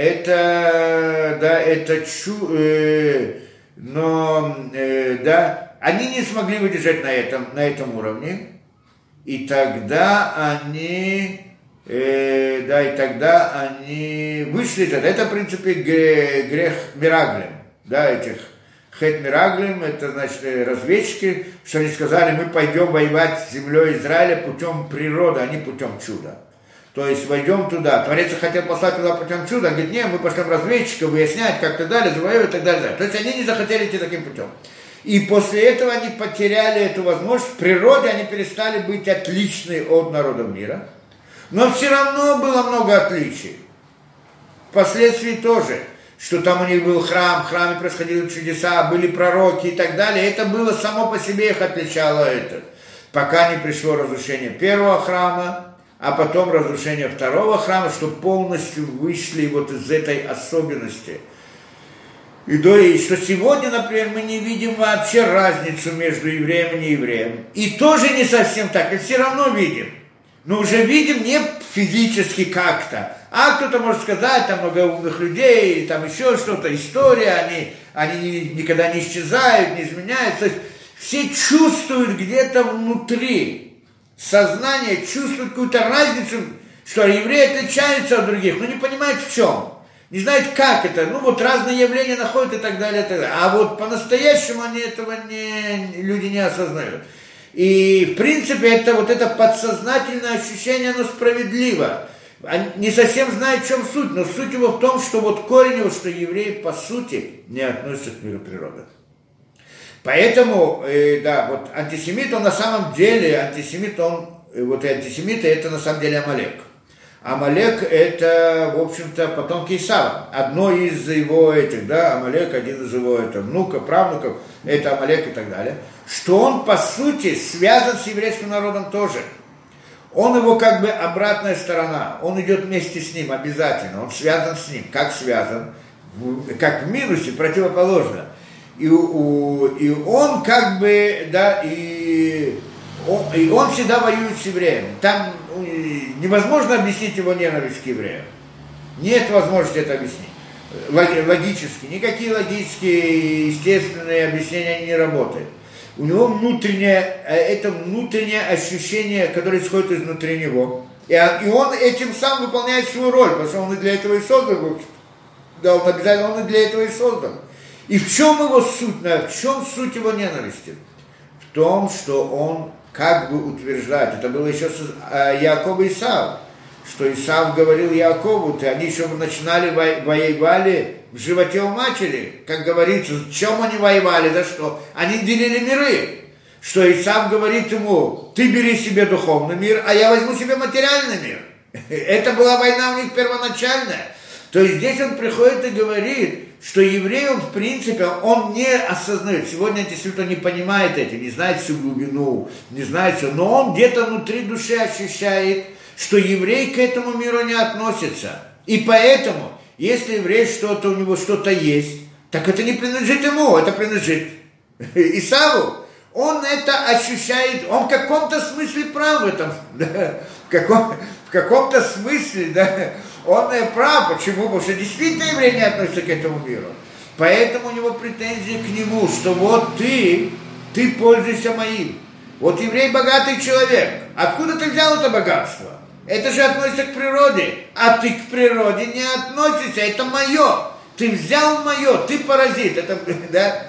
это, да, это чу, э, но, э, да, они не смогли выдержать на этом, на этом уровне. И тогда они, э, да, и тогда они вышли из этого. Это, в принципе, грех Мираглим, да, этих Хет Мираглим, это, значит, разведчики, что они сказали, мы пойдем воевать с землей Израиля путем природы, а не путем чуда. То есть войдем туда. Творец хотел послать туда путем чуда, он говорит, нет, мы пошлем разведчиков, выяснять, как-то далее, завоевывать и так далее. То есть они не захотели идти таким путем. И после этого они потеряли эту возможность. В природе они перестали быть отличны от народов мира. Но все равно было много отличий. Впоследствии тоже. Что там у них был храм, в храме происходили чудеса, были пророки и так далее. Это было само по себе их отличало это. Пока не пришло разрушение первого храма, а потом разрушение второго храма, что полностью вышли вот из этой особенности. И, до, и что сегодня, например, мы не видим вообще разницу между евреем и неевреем. И тоже не совсем так, и все равно видим. Но уже видим не физически как-то. А кто-то может сказать, там много умных людей, там еще что-то, история, они, они никогда не исчезают, не изменяются. То есть все чувствуют где-то внутри, сознание чувствует какую-то разницу, что евреи отличаются от других, но не понимают в чем. Не знают, как это, ну вот разные явления находят и так далее, и так далее. А вот по-настоящему они этого не, люди не осознают. И в принципе это вот это подсознательное ощущение, оно справедливо. Они не совсем знают, в чем суть, но суть его в том, что вот корень его, что евреи по сути не относятся к миру природы. Поэтому, э, да, вот антисемит, он на самом деле, антисемит, он, вот и антисемиты, это на самом деле Амалек. Амалек это, в общем-то, потомки Исава. Одно из его этих, да, Амалек, один из его это, внуков, правнуков, это Амалек и так далее. Что он, по сути, связан с еврейским народом тоже. Он его как бы обратная сторона, он идет вместе с ним обязательно, он связан с ним. Как связан? Как в минусе, противоположно. И, у, и он как бы, да, и он, и он всегда воюет с евреем. Там невозможно объяснить его ненависть к евреям. Нет возможности это объяснить. Логически. Никакие логические, естественные объяснения не работают. У него внутреннее, это внутреннее ощущение, которое исходит изнутри него. И, и он этим сам выполняет свою роль, потому что он и для этого и создан. Да, он обязательно, он и для этого и создан. И в чем его суть, в чем суть его ненависти? В том, что он как бы утверждает, это было еще с Яаков и Исав, что Исав говорил Яакову, ты, они еще начинали, воевали в животе у матери, как говорится, в чем они воевали, за что? Они делили миры, что Исав говорит ему, ты бери себе духовный мир, а я возьму себе материальный мир. Это была война у них первоначальная. То есть здесь он приходит и говорит, что еврей, он в принципе, он не осознает. Сегодня антисемит не понимает это, не знает всю глубину, не знает все, но он где-то внутри души ощущает, что еврей к этому миру не относится. И поэтому, если еврей что-то, у него что-то есть, так это не принадлежит ему, это принадлежит Исаву. Он это ощущает, он в каком-то смысле прав в этом, да, в, каком, в каком-то смысле, да, он прав. Почему? Потому что действительно еврей не относится к этому миру. Поэтому у него претензии к нему, что вот ты, ты пользуешься моим. Вот еврей богатый человек. Откуда ты взял это богатство? Это же относится к природе. А ты к природе не относишься, это мое. Ты взял мое, ты паразит. Это, да?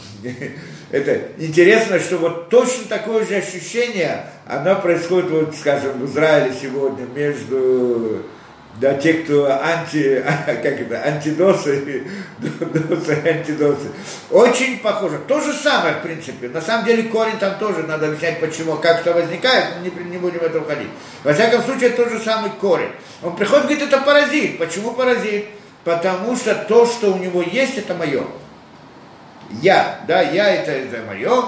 Это интересно, что вот точно такое же ощущение, оно происходит, вот, скажем, в Израиле сегодня между, да, те, кто анти, как это, антидосы, досы, антидосы. Очень похоже. То же самое, в принципе. На самом деле корень там тоже, надо объяснять, почему, как что возникает, не, не будем в это уходить. Во всяком случае, это тот же самый корень. Он приходит и говорит, это паразит. Почему паразит? Потому что то, что у него есть, это мое. Я, да, я это, это мое,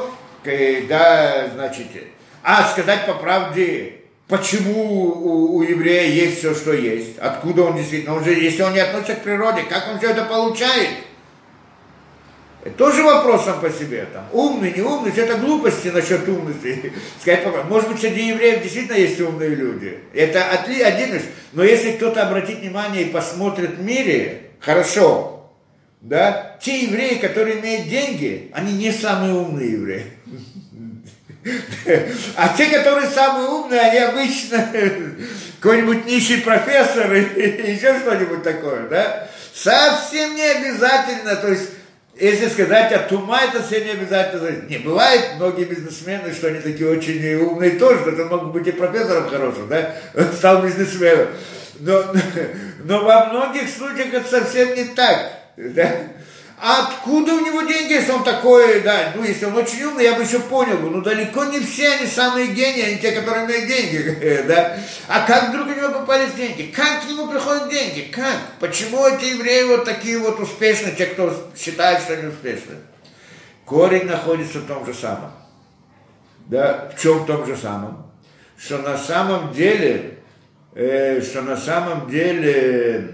да, значит, а сказать по правде, почему у, у еврея есть все, что есть, откуда он действительно, он же, если он не относится к природе, как он все это получает? Это тоже вопрос сам по себе, там, умный, не умный, все это глупости насчет умности, сказать по правде. Может быть, среди евреев действительно есть умные люди, это отли, один из, но если кто-то обратит внимание и посмотрит в мире, хорошо, да, те евреи, которые имеют деньги, они не самые умные евреи. А те, которые самые умные, они обычно какой-нибудь нищий профессор или еще что-нибудь такое, да? Совсем не обязательно, то есть если сказать, а тума это все не обязательно зависит. Не, бывает многие бизнесмены, что они такие очень умные тоже, что могут быть и профессором хорошим, да, он стал бизнесменом. Но, но во многих случаях это совсем не так, да. А откуда у него деньги, если он такой, да, ну, если он очень умный, я бы еще понял бы, ну, далеко не все они самые гении, они те, которые имеют деньги, да. А как вдруг у него попались деньги? Как к нему приходят деньги? Как? Почему эти евреи вот такие вот успешные, те, кто считает, что они успешны? Корень находится в том же самом. Да, в чем в том же самом? Что на самом деле, э, что на самом деле,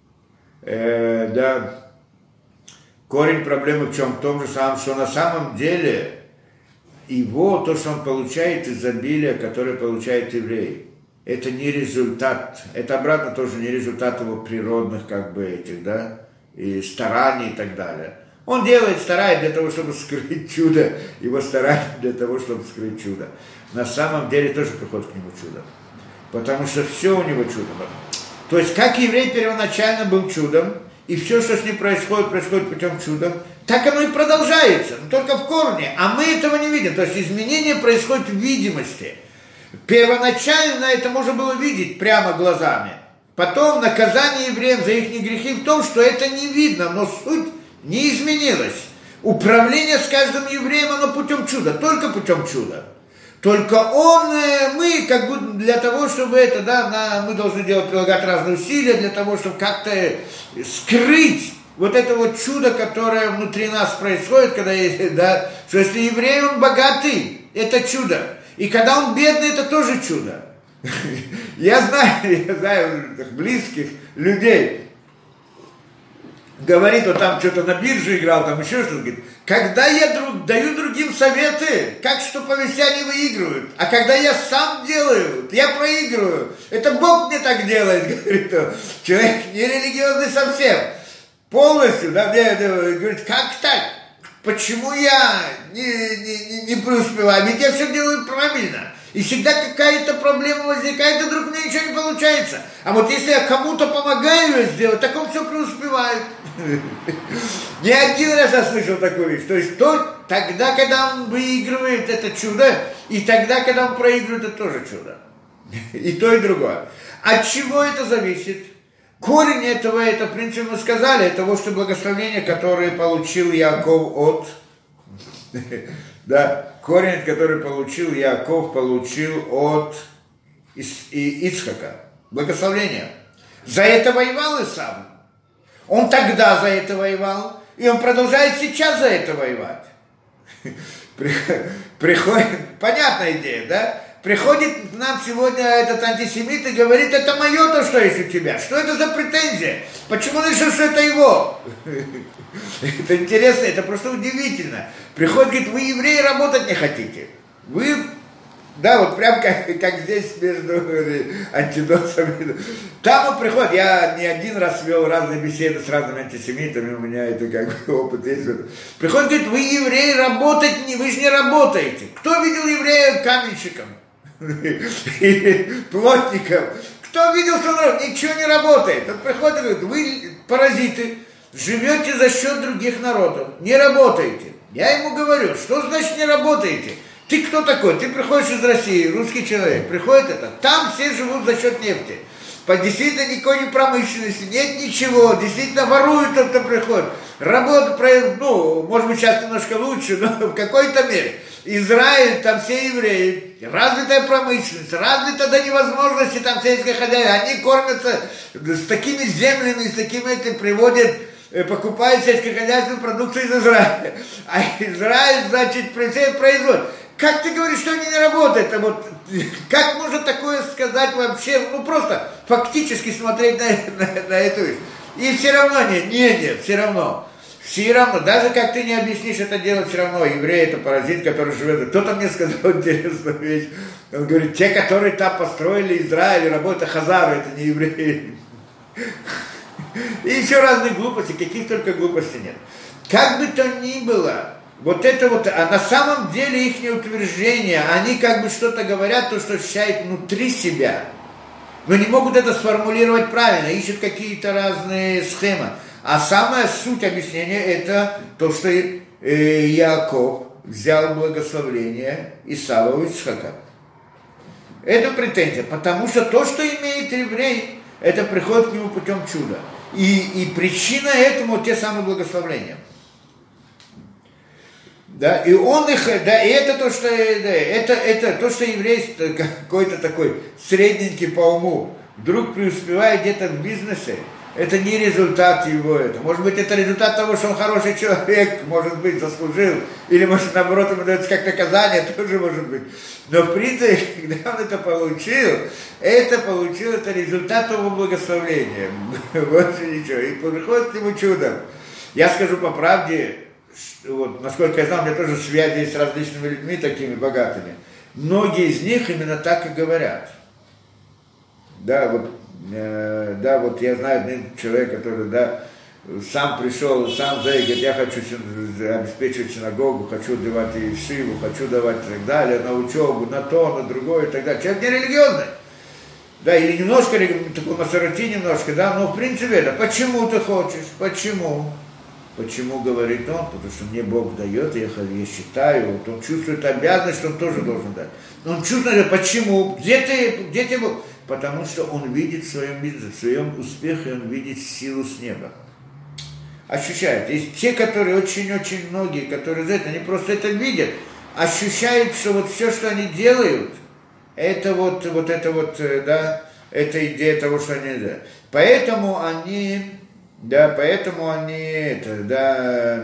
э, да, корень проблемы в чем? В том же самом, что на самом деле его, то, что он получает изобилие, которое получает еврей, это не результат, это обратно тоже не результат его природных, как бы, этих, да, и стараний и так далее. Он делает, старает для того, чтобы скрыть чудо, его старания для того, чтобы скрыть чудо. На самом деле тоже приходит к нему чудо, потому что все у него чудо. То есть, как еврей первоначально был чудом, и все, что с ним происходит, происходит путем чуда, так оно и продолжается, но только в корне. А мы этого не видим. То есть изменение происходит в видимости. Первоначально это можно было видеть прямо глазами. Потом наказание евреям за их грехи в том, что это не видно, но суть не изменилась. Управление с каждым евреем, оно путем чуда, только путем чуда. Только он, мы, как бы для того, чтобы это, да, на, мы должны делать, прилагать разные усилия для того, чтобы как-то скрыть вот это вот чудо, которое внутри нас происходит, когда, да, что если еврей, он богатый, это чудо. И когда он бедный, это тоже чудо. Я знаю, я знаю близких людей, говорит, вот там что-то на бирже играл, там еще что-то, говорит, когда я друг, даю другим советы, как что повести они выигрывают, а когда я сам делаю, я проигрываю. Это Бог мне так делает, говорит он. Человек нерелигиозный совсем, полностью, да, мне, говорит, как так? Почему я не, не, не, не преуспеваю? Ведь я все делаю правильно. И всегда какая-то проблема возникает, и вдруг у меня ничего не получается. А вот если я кому-то помогаю ее сделать, так он все преуспевает. Не один раз я слышал такую вещь. То есть то, тогда, когда он выигрывает, это чудо, и тогда, когда он проигрывает, это тоже чудо. И то, и другое. От чего это зависит? Корень этого, это, в принципе, мы сказали, это того, что благословение, которое получил Яков от... Да, корень, который получил Яков, получил от Ицхака. Благословение. За это воевал Исав. Он тогда за это воевал, и он продолжает сейчас за это воевать. Приходит, понятная идея, да? Приходит к нам сегодня этот антисемит и говорит, это мое то, что есть у тебя. Что это за претензия? Почему он решил, что это его? Это интересно, это просто удивительно. Приходит, говорит, вы, евреи, работать не хотите. Вы, да, вот прям как, как здесь между антидотами. Там он приходит, я не один раз вел разные беседы с разными антисемитами, у меня это как бы опыт есть. Приходит, говорит, вы, евреи, работать не, вы же не работаете. Кто видел еврея каменщиком? Плотником? Кто видел, что он ничего не работает? Он приходит и говорит, вы паразиты, живете за счет других народов, не работаете. Я ему говорю, что значит не работаете? Ты кто такой? Ты приходишь из России, русский человек, приходит это, там все живут за счет нефти. По действительно никакой не промышленности, нет ничего, действительно воруют тот, кто приходит. Работа, ну, может быть, сейчас немножко лучше, но в какой-то мере. Израиль, там все евреи, развитая промышленность, развита до невозможности, там сельское хозяйство, они кормятся с такими землями, с таким этим, приводят, покупают сельскохозяйственную продукцию из Израиля. А Израиль, значит, производит. Как ты говоришь, что они не работают? А вот, как можно такое сказать вообще? Ну, просто фактически смотреть на, на, на эту вещь. И все равно нет, нет, нет, все равно. Все равно, даже как ты не объяснишь это дело, все равно еврей это паразит, который живет. Кто-то мне сказал интересную вещь. Он говорит, те, которые там построили Израиль, работают хазары, это не евреи. И еще разные глупости, каких только глупостей нет. Как бы то ни было, вот это вот, а на самом деле их утверждения, они как бы что-то говорят, то, что ощущают внутри себя, но не могут это сформулировать правильно, ищут какие-то разные схемы. А самая суть объяснения это то, что э, Яаков взял благословение Исава у Ицхака. Это претензия, потому что то, что имеет еврей, это приходит к нему путем чуда. И, и причина этому те самые благословения. Да, и он их, да, и это то, что, да, это, это то, что еврей какой-то такой средненький по уму, вдруг преуспевает где-то в бизнесе, это не результат его, это, может быть, это результат того, что он хороший человек, может быть, заслужил, или, может, наоборот, ему дается как наказание, тоже может быть. Но, в принципе, когда он это получил, это получил, это результат его благословения. Больше ничего. И приходит к нему чудом. Я скажу по правде, вот, насколько я знаю, у меня тоже связи с различными людьми такими богатыми. Многие из них именно так и говорят. Да, вот, э, да, вот я знаю один человек, который, да, сам пришел, сам говорит, я хочу обеспечивать синагогу, хочу давать ешиву, хочу давать и так далее, на учебу, на то, на другое и так далее. Человек не религиозный. Да, или немножко, такой масорати немножко, да, но в принципе это, почему ты хочешь, почему? Почему, говорит он? Потому что мне Бог дает, я, я считаю, вот он чувствует обязанность, что он тоже должен дать. Но он чувствует, почему? Где ты, где ты был? Потому что он видит в своем бизнесе, в своем успехе, он видит силу с неба. Ощущает. Есть те, которые очень-очень многие, которые за это, они просто это видят, ощущают, что вот все, что они делают, это вот, вот это вот, да, это идея того, что они делают. Поэтому они... Да, поэтому они, это, да,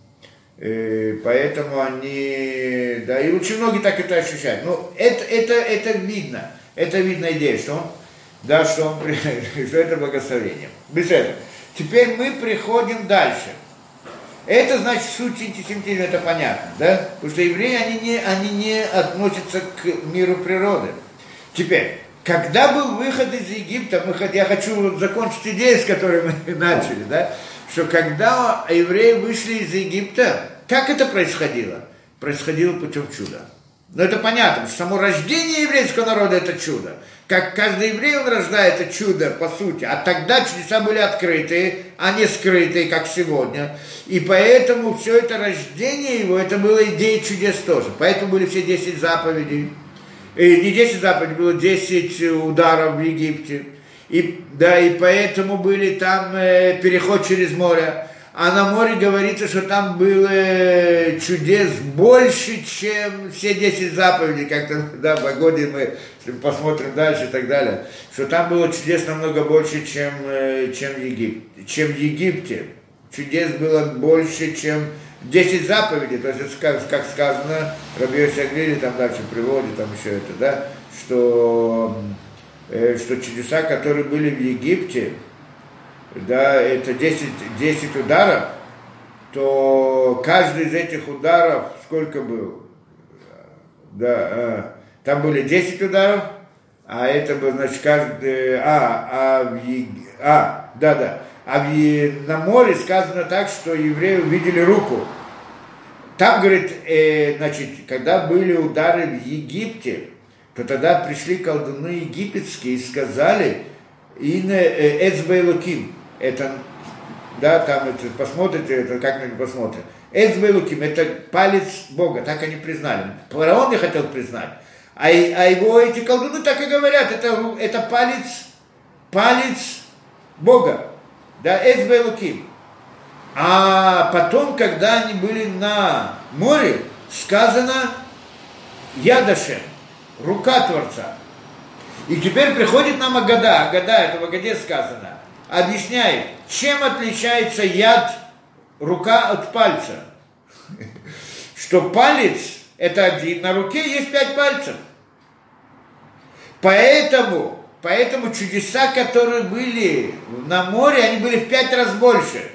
э, поэтому они, да, и очень многие так это ощущают. Ну, это, это, это видно, это видно идея, что он, да, что он, что это благословение. Без этого. Теперь мы приходим дальше. Это значит, суть антисемитизма, это понятно, да? Потому что евреи, они не, они не относятся к миру природы. Теперь, когда был выход из Египта, мы, я хочу вот закончить идею, с которой мы начали, да, что когда евреи вышли из Египта, как это происходило? Происходило путем чуда. Но это понятно, что само рождение еврейского народа – это чудо. Как каждый еврей, он рождает это чудо, по сути. А тогда чудеса были открытые, а не скрытые, как сегодня. И поэтому все это рождение его, это было идея чудес тоже. Поэтому были все десять заповедей. И не десять заповедей, было десять ударов в Египте. И, да, и поэтому были там э, переход через море. А на море говорится, что там было чудес больше, чем все десять заповедей. Как-то, да, в погоде мы посмотрим дальше и так далее. Что там было чудес намного больше, чем, чем, Егип, чем в Египте. Чудес было больше, чем десять заповедей. То есть, как, как сказано, Раби Йоси Аглили там дальше приводит, там еще это, да, что, э, что чудеса, которые были в Египте, да, это десять, десять ударов, то каждый из этих ударов, сколько был? Да, а, там были десять ударов, а это был, значит, каждый, а, а, в, а да, да, а в, на море сказано так, что евреи увидели руку. Там, говорит, э, значит, когда были удары в Египте, то тогда пришли колдуны египетские и сказали, «Ине эцбэ элоким». Это, да, там это, посмотрите, это как-нибудь посмотрим. Эцбэ элоким, это палец Бога, так они признали. Фараон не хотел признать. А, а его эти колдуны так и говорят, это, это палец, палец Бога. Да, эцбэ элоким. А потом, когда они были на море, сказано Ядашем, рука Творца. И теперь приходит нам Агада, Агада, это в Агаде сказано, объясняет, чем отличается яд, рука от пальца. Что палец это один, на руке есть пять пальцев. Поэтому, поэтому чудеса, которые были на море, они были в пять раз больше,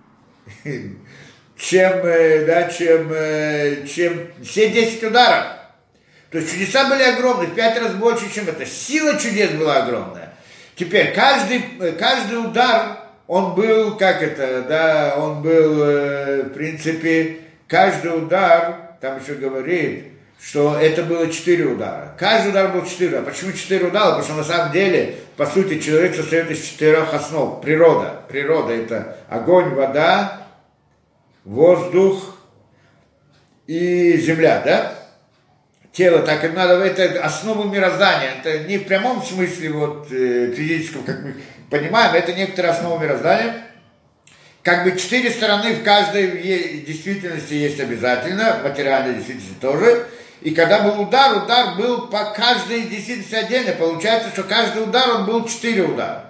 чем, да, чем, чем все десять ударов. То есть чудеса были огромные, в пять раз больше, чем это. Сила чудес была огромная. Теперь каждый, каждый удар, он был, как это, да, он был, в принципе, каждый удар, там еще говорит, что это было четыре удара. Каждый удар был четыре удара. Почему четыре удара? Потому что на самом деле, по сути, человек состоит из четырех основ. Природа. Природа – это огонь, вода, воздух и земля, да? Тело, так и надо, это основа мироздания. Это не в прямом смысле вот, физическом, как мы понимаем, это некоторые основы мироздания. Как бы четыре стороны в каждой действительности есть обязательно, материальной действительности тоже. И когда был удар, удар был по каждой действительности отдельно. Получается, что каждый удар, он был четыре удара.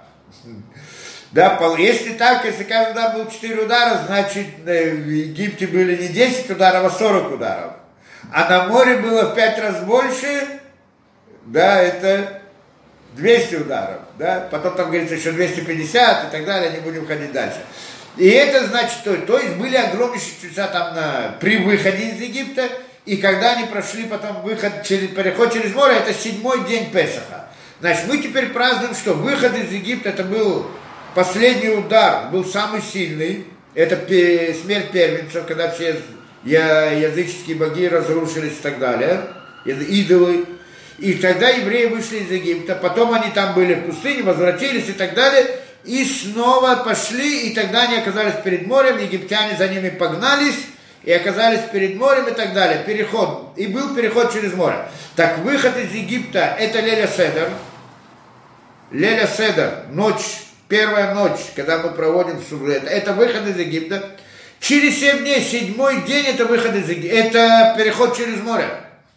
Да, если так, если каждый удар был четыре удара, значит в Египте были не десять ударов, а сорок ударов. А на море было в пять раз больше, да, это двести ударов. Да? Потом там говорится еще двести пятьдесят и так далее, не будем ходить дальше. И это значит, то, то есть были огромнейшие чудеса там на, при выходе из Египта, и когда они прошли потом выход, через, переход через море, это седьмой день Песаха. Значит, мы теперь празднуем, что выход из Египта, это был последний удар, был самый сильный, это смерть первенцев, когда все языческие боги разрушились и так далее, идолы. И тогда евреи вышли из Египта, потом они там были в пустыне, возвратились и так далее, и снова пошли, и тогда они оказались перед морем, египтяне за ними погнались, и оказались перед морем и так далее. Переход. И был переход через море. Так, выход из Египта, это Леля Седер. Леля Седер, ночь, первая ночь, когда мы проводим субботу, это выход из Египта. Через семь дней, седьмой день, это выход из Египта, это переход через море.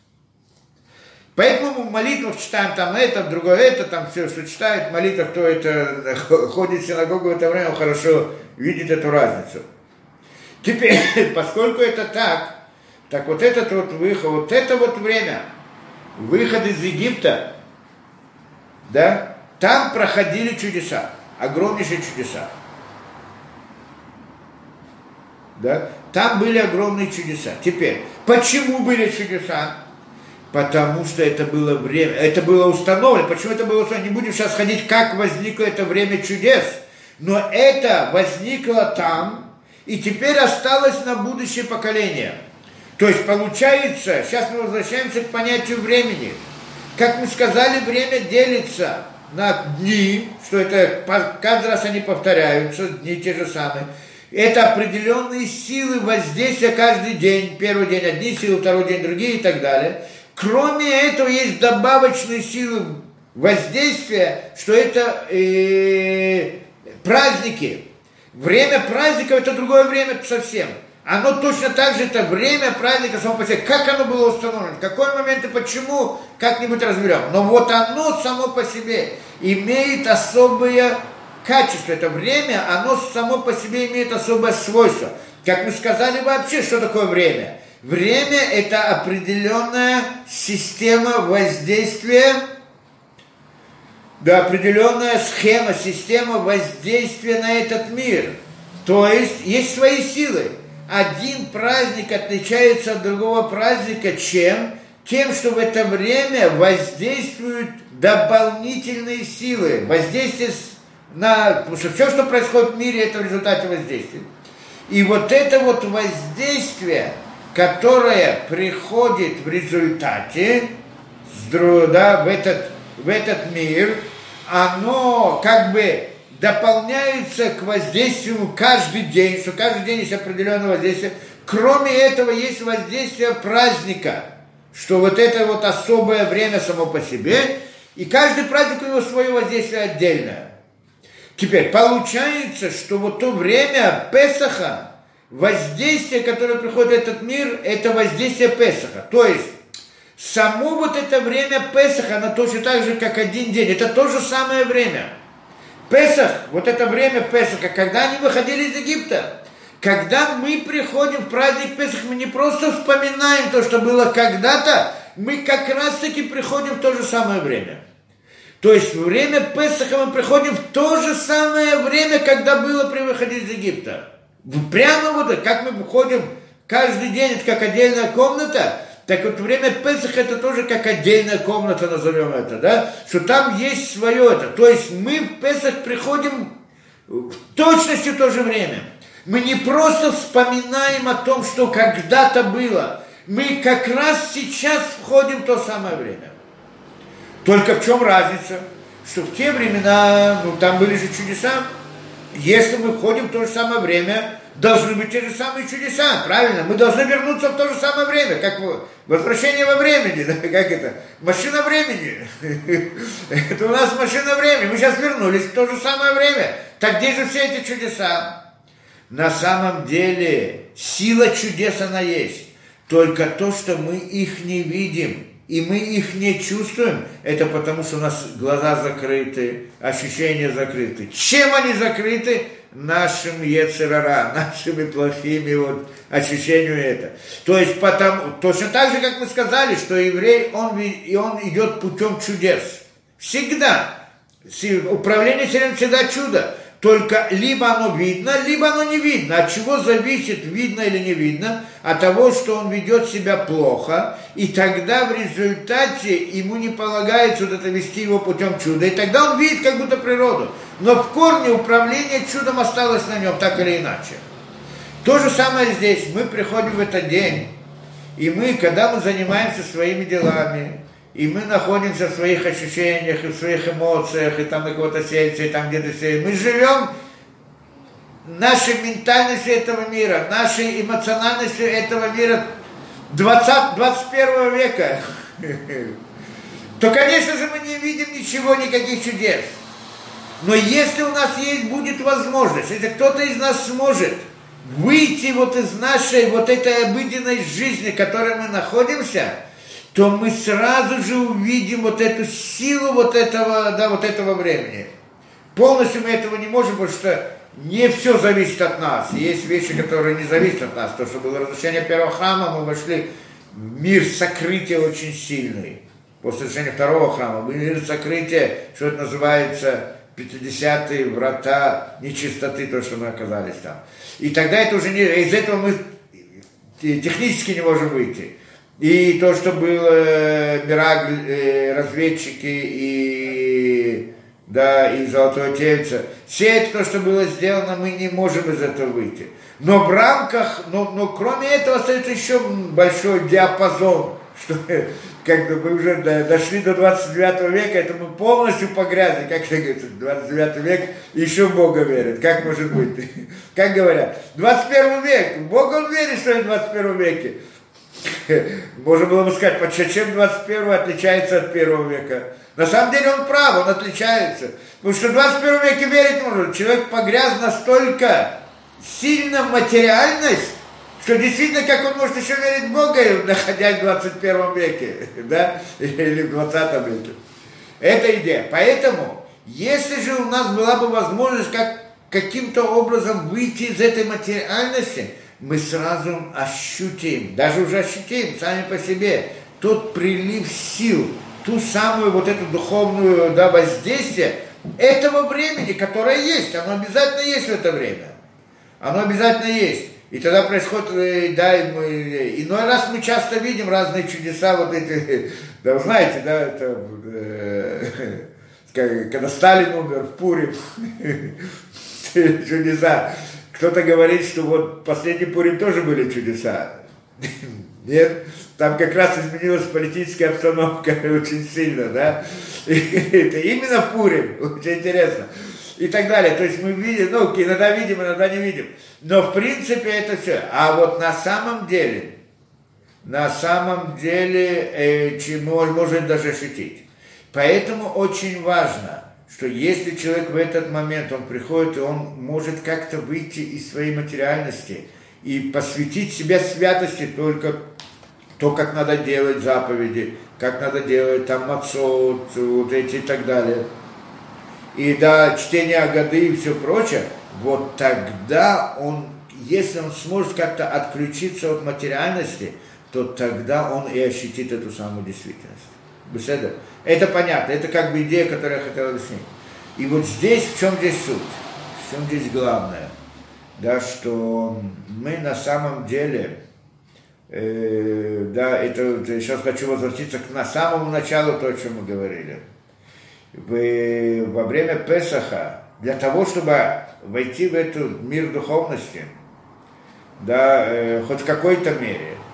Поэтому в молитвах читаем там это, другое это, там все, что читают, в молитвах, кто это ходит в синагогу в это время, он хорошо видит эту разницу. Теперь, поскольку это так, так вот этот вот выход, вот это вот время, выход из Египта, да, там проходили чудеса, огромнейшие чудеса. Да, там были огромные чудеса. Теперь, почему были чудеса? Потому что это было время, это было установлено. Почему это было установлено? Не будем сейчас ходить, как возникло это время чудес. Но это возникло там, и теперь осталось на будущее поколение. То есть получается, сейчас мы возвращаемся к понятию времени. Как мы сказали, время делится на дни, что это каждый раз они повторяются, дни те же самые. Это определенные силы воздействия каждый день. Первый день одни силы, второй день другие и так далее. Кроме этого есть добавочные силы воздействия, что это э, праздники. Время праздников это другое время совсем. Оно точно так же, это время праздника само по себе. Как оно было установлено, в какой момент и почему, как-нибудь разберем. Но вот оно само по себе имеет особое качество. Это время, оно само по себе имеет особое свойство. Как мы сказали вообще, что такое время? Время – это определенная система воздействия, да, определенная схема, система воздействия на этот мир. То есть, есть свои силы. Один праздник отличается от другого праздника чем? Тем, что в это время воздействуют дополнительные силы. Воздействие на... Потому что все, что происходит в мире, это в результате воздействия. И вот это вот воздействие, которое приходит в результате, да, в, этот, в этот мир, оно как бы дополняется к воздействию каждый день, что каждый день есть определенное воздействие. Кроме этого, есть воздействие праздника, что вот это вот особое время само по себе, и каждый праздник у него свое воздействие отдельное. Теперь получается, что вот то время Песаха, воздействие, которое приходит в этот мир, это воздействие Песаха. То есть, само вот это время Песаха, оно точно так же, как один день. Это то же самое время. Песах, вот это время Песаха, когда они выходили из Египта. Когда мы приходим в праздник Песах, мы не просто вспоминаем то, что было когда-то, мы как раз-таки приходим в то же самое время. То есть, в время Песаха мы приходим в то же самое время, когда было при выходе из Египта. Прямо вот, как мы выходим каждый день, это как отдельная комната, так вот время Песаха это тоже как отдельная комната, назовем это, да, что там есть свое это. То есть мы в Песах приходим в точности в то же время. Мы не просто вспоминаем о том, что когда-то было. Мы как раз сейчас входим в то самое время. Только в чем разница? Что в те времена, ну там были же чудеса. Если мы входим в то же самое время, должны быть те же самые чудеса, правильно? Мы должны вернуться в то же самое время, как возвращение во времени, да? Как это? Машина времени. Это у нас машина времени. Мы сейчас вернулись в то же самое время. Так где же все эти чудеса? На самом деле сила чудес она есть. Только то, что мы их не видим, и мы их не чувствуем, это потому, что у нас глаза закрыты, ощущения закрыты. Чем они закрыты? Нашим йецер ара, нашими плохими вот ощущениями это. То есть потому, точно так же, как мы сказали, что еврей, он, и он идет путем чудес. Всегда. Управление вселенной всегда чудо. Только либо оно видно, либо оно не видно. От чего зависит, видно или не видно? От того, что он ведет себя плохо, и тогда в результате ему не полагается вот это вести его путем чуда, и тогда он видит как будто природу. Но в корне управление чудом осталось на нем, так или иначе. То же самое здесь. Мы приходим в этот день, и мы, когда мы занимаемся своими делами, и мы находимся в своих ощущениях, и в своих эмоциях, и там и кого-то сердце, и там где-то сердце. Мы живем нашей ментальностью этого мира, нашей эмоциональностью этого мира двадцатого, двадцать первого века. То, конечно же, мы не видим ничего, никаких чудес. Но если у нас есть, будет возможность, если кто-то из нас сможет выйти вот из нашей вот этой обыденной жизни, в которой мы находимся, то мы сразу же увидим вот эту силу вот этого, да, вот этого времени. Полностью мы этого не можем, потому что не все зависит от нас. Есть вещи, которые не зависят от нас. То, что было разрушение первого храма, мы вошли в мир сокрытия очень сильный. После разрушения второго храма мы мир сокрытия, что это называется пятидесятые врата нечистоты, то, что мы оказались там. И тогда это уже не... Из этого мы технически не можем выйти. И то, что было Мирагль, э, разведчики и, да, и Золотое Тельце, все это то, что было сделано, мы не можем из этого выйти. Но в рамках, но, но кроме этого остается еще большой диапазон, что как бы мы уже дошли до двадцать девятого века, это мы полностью погрязли, как это говорится, двадцать девятый век еще в Бога верит, как может быть? Как говорят, двадцать первый век, в Бога он верит, что в двадцать первом веке. Можно было бы сказать, чем двадцать первый отличается от первого века. На самом деле он прав, он отличается. Потому что в двадцать первом веке верить можно. Человек погряз настолько сильно в материальность, что действительно, как он может еще верить в Бога, находясь в двадцать первом веке, да, или в двадцатом веке. Это идея. Поэтому, если же у нас была бы возможность как, каким-то образом выйти из этой материальности, мы сразу ощутим, даже уже ощутим сами по себе тот прилив сил, ту самую вот эту духовную, да, воздействие этого времени, которое есть, оно обязательно есть в это время. Оно обязательно есть. И тогда происходит, да, и мы, иной раз мы часто видим разные чудеса, вот эти, да, вы знаете, да, это, э, когда Сталин умер в Пурим, чудеса. Кто-то говорит, что вот последний Пурим тоже были чудеса. Нет? Там как раз изменилась политическая обстановка очень сильно, да? И это именно Пурим, очень интересно. И так далее. То есть мы видим, ну, иногда видим, иногда не видим. Но в принципе это все. А вот на самом деле, на самом деле, э, чему может даже ощутить. Поэтому очень важно, что если человек в этот момент, он приходит, и он может как-то выйти из своей материальности и посвятить себя святости только то, как надо делать заповеди, как надо делать там мацот, вот эти и так далее. И да, чтение Агады и все прочее, вот тогда он, если он сможет как-то отключиться от материальности, то тогда он и ощутит эту самую действительность. Беседа. Это понятно, это как бы идея, которую я хотел объяснить. И вот здесь, в чем здесь суть, в чем здесь главное, да, что мы на самом деле, э, да, это сейчас хочу возвратиться к на самому началу то, о чем мы говорили. Вы, во время Песаха, для того, чтобы войти в этот мир духовности, да, э, хоть в какой-то мере,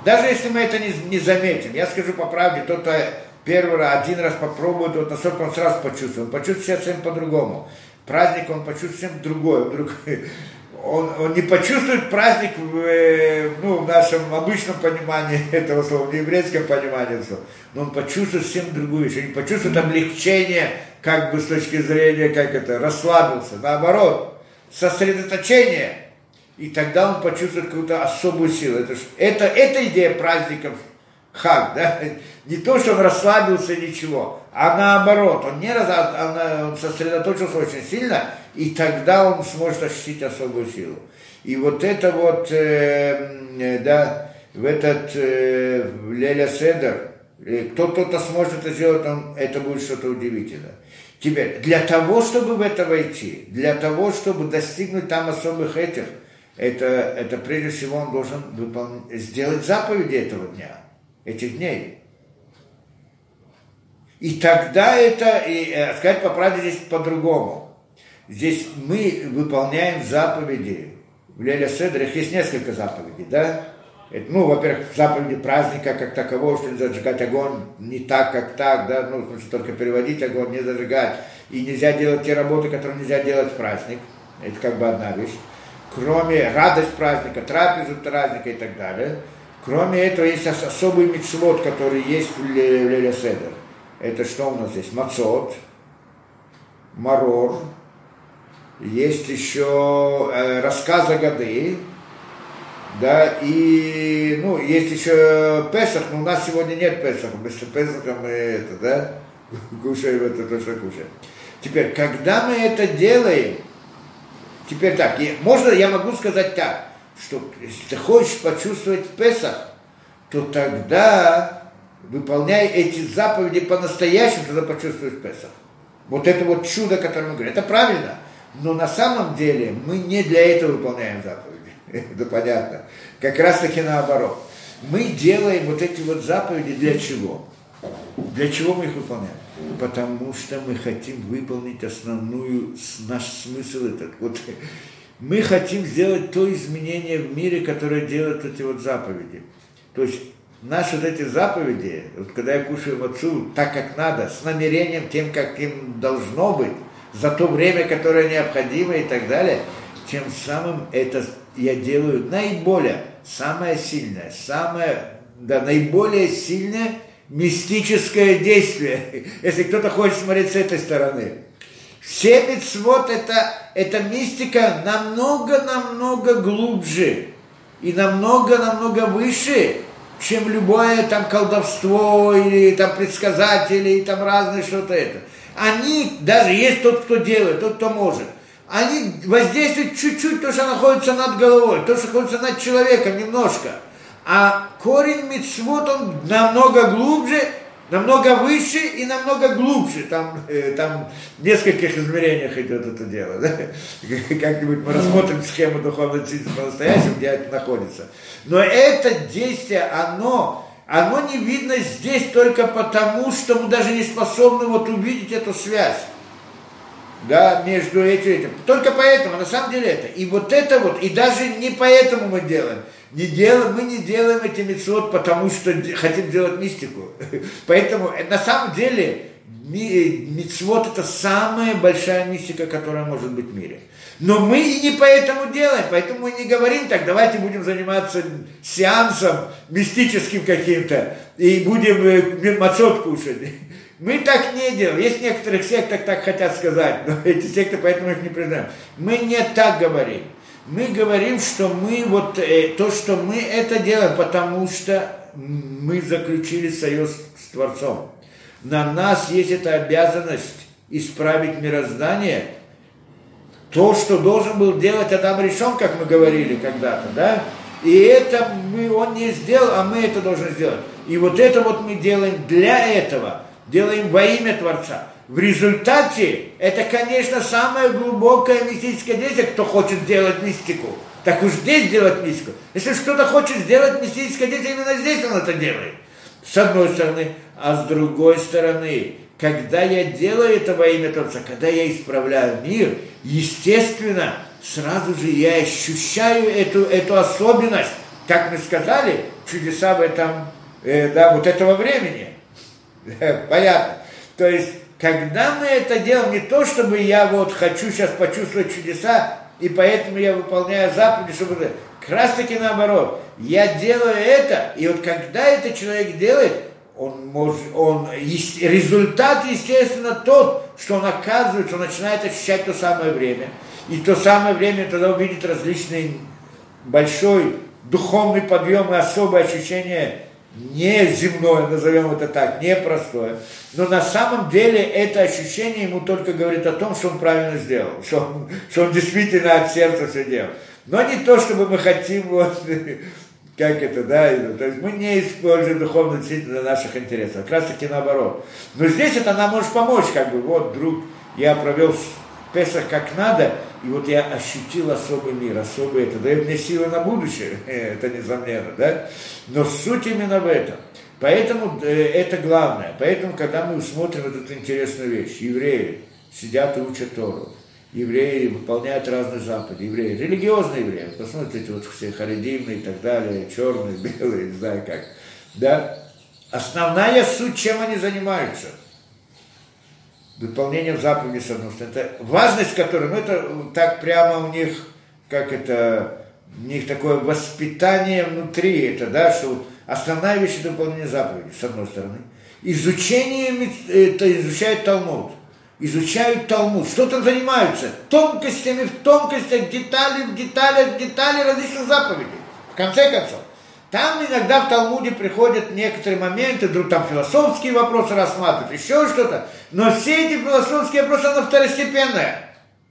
Даже если мы это не, не заметим, я скажу по правде, кто-то первый раз, один раз попробует, вот насколько он сразу почувствует, он почувствует себя совсем по-другому. Праздник он почувствует совсем другой, вдруг, он, он не почувствует праздник в, ну, в нашем обычном понимании этого слова, в еврейском понимании слова, но он почувствует совсем другую вещь, он не почувствует облегчение, как бы с точки зрения, как это, расслабился, наоборот, сосредоточение. И тогда он почувствует какую-то особую силу. Это, это, это идея праздников Хаг, да? Не то, что он расслабился, ничего, а наоборот, он, не раз, он, он сосредоточился очень сильно, и тогда он сможет ощутить особую силу. И вот это вот, э, да, в этот э, Леля Седер, кто-то сможет это сделать, он, это будет что-то удивительное. Теперь, для того, чтобы в это войти, для того, чтобы достигнуть там особых этих, Это, это прежде всего он должен выполнить, сделать заповеди этого дня, этих дней. И тогда это, и, сказать по правде, здесь по-другому. Здесь мы выполняем заповеди. В Леля Седер их есть несколько заповедей, да? Это, ну, во-первых, заповеди праздника как такового, что нельзя зажигать огонь не так, как так, да, ну, в смысле, только переводить огонь, не зажигать. И нельзя делать те работы, которые нельзя делать в праздник. Это как бы одна вещь. Кроме радость праздника, трапезу праздника и так далее. Кроме этого, есть особый мицвот, который есть в Леля Седер. Это что у нас здесь? Мацот, марор. Есть еще э, рассказ Агады. Да, и, ну, есть еще Песах, но у нас сегодня нет Песаха. Вместо Песаха мы это, да, кушаем это, то, что кушаем. Теперь, когда мы это делаем, теперь так, можно, я могу сказать так, что если ты хочешь почувствовать Песах, то тогда выполняй эти заповеди по-настоящему, тогда почувствуешь Песах. Вот это вот чудо, которое мы говорим, это правильно, но на самом деле мы не для этого выполняем заповеди. Это понятно. Как раз таки наоборот. Мы делаем вот эти вот заповеди для чего? Для чего мы их выполняем? Потому что мы хотим выполнить основную, наш смысл этот. Вот мы хотим сделать то изменение в мире, которое делают эти вот заповеди. То есть наши вот эти заповеди, вот когда я кушаю мацу так, как надо, с намерением тем, каким должно быть, за то время, которое необходимо и так далее, тем самым это я делаю наиболее, самое сильное, самое, да, наиболее сильное мистическое действие, если кто-то хочет смотреть с этой стороны. Все мицвот это, это мистика намного-намного глубже и намного-намного выше, чем любое там колдовство или там предсказатели и там разные что-то это. Они, даже есть тот, кто делает, тот, кто может, они воздействуют чуть-чуть, то, что находится над головой, то, что находится над человеком немножко. А корень мицвот, он намного глубже, намного выше и намного глубже. Там, э, там в нескольких измерениях идет это дело. Да? Как-нибудь мы рассмотрим схему духовной цивилизации по-настоящему, где это находится. Но это действие, оно, оно не видно здесь только потому, что мы даже не способны вот увидеть эту связь. Да, между этим и этим. Только поэтому, на самом деле это. И вот это вот, и даже не поэтому мы делаем. Не делаем, мы не делаем эти мицвот, потому что хотим делать мистику. Поэтому на самом деле мицвот это самая большая мистика, которая может быть в мире. Но мы и не поэтому делаем, поэтому мы не говорим так, давайте будем заниматься сеансом мистическим каким-то и будем мацот кушать. Мы так не делаем. Есть в некоторых сектах так хотят сказать, но эти секты поэтому их не признаем. Мы не так говорим. Мы говорим, что мы вот э, то, что мы это делаем, потому что мы заключили союз с Творцом. На нас есть эта обязанность исправить мироздание. То, что должен был делать Адам Ришон, как мы говорили когда-то, да? И это мы, он не сделал, а мы это должны сделать. И вот это вот мы делаем для этого. Делаем во имя Творца. В результате, это, конечно, самое глубокое мистическое действие, кто хочет делать мистику. Так уж здесь делать мистику. Если кто-то хочет сделать мистическое действие, именно здесь он это делает. С одной стороны. А с другой стороны, когда я делаю это во имя Творца, когда я исправляю мир, естественно, сразу же я ощущаю эту, эту особенность. Как мы сказали, чудеса в этом, э, да, вот этого времени. Понятно. То есть, когда мы это делаем, не то, чтобы я вот хочу сейчас почувствовать чудеса, и поэтому я выполняю заповеди, чтобы... Как раз таки наоборот. Я делаю это, и вот когда этот человек делает, он может, он, результат, естественно, тот, что он оказывается, он начинает ощущать то самое время. И то самое время тогда увидит различный большой духовный подъем и особое ощущение не земное, назовем это так, не простое. Но на самом деле это ощущение ему только говорит о том, что он правильно сделал, что он, что он действительно от сердца все делал. Но не то, чтобы мы хотим, вот, как это, да, то есть мы не используем духовную действительно для наших интересов, как раз таки наоборот. Но здесь это нам может помочь, как бы, вот, вдруг я провел Песах как надо, и вот я ощутил особый мир, особый это, дает мне силы на будущее, это несомненно, да, но суть именно в этом. Поэтому э, это главное, поэтому, когда мы смотрим эту интересную вещь, евреи сидят и учат Тору, евреи выполняют разные заповеди, евреи, религиозные евреи, посмотрите, вот все харидимные и так далее, черные, белые, не знаю как, да, основная суть, чем они занимаются – выполнением заповедей, с одной стороны. Это важность, которой, ну это так прямо у них, как это, у них такое воспитание внутри, это, да, что основная вещь – это выполнение заповедей, с одной стороны. Изучение, это изучают Талмуд, изучают Талмуд, что там занимаются? Тонкостями, в тонкостях, детали, в деталях, детали различных заповедей. В конце концов. Там иногда в Талмуде приходят некоторые моменты, вдруг там философские вопросы рассматривают, еще что-то, но все эти философские вопросы, оно второстепенное.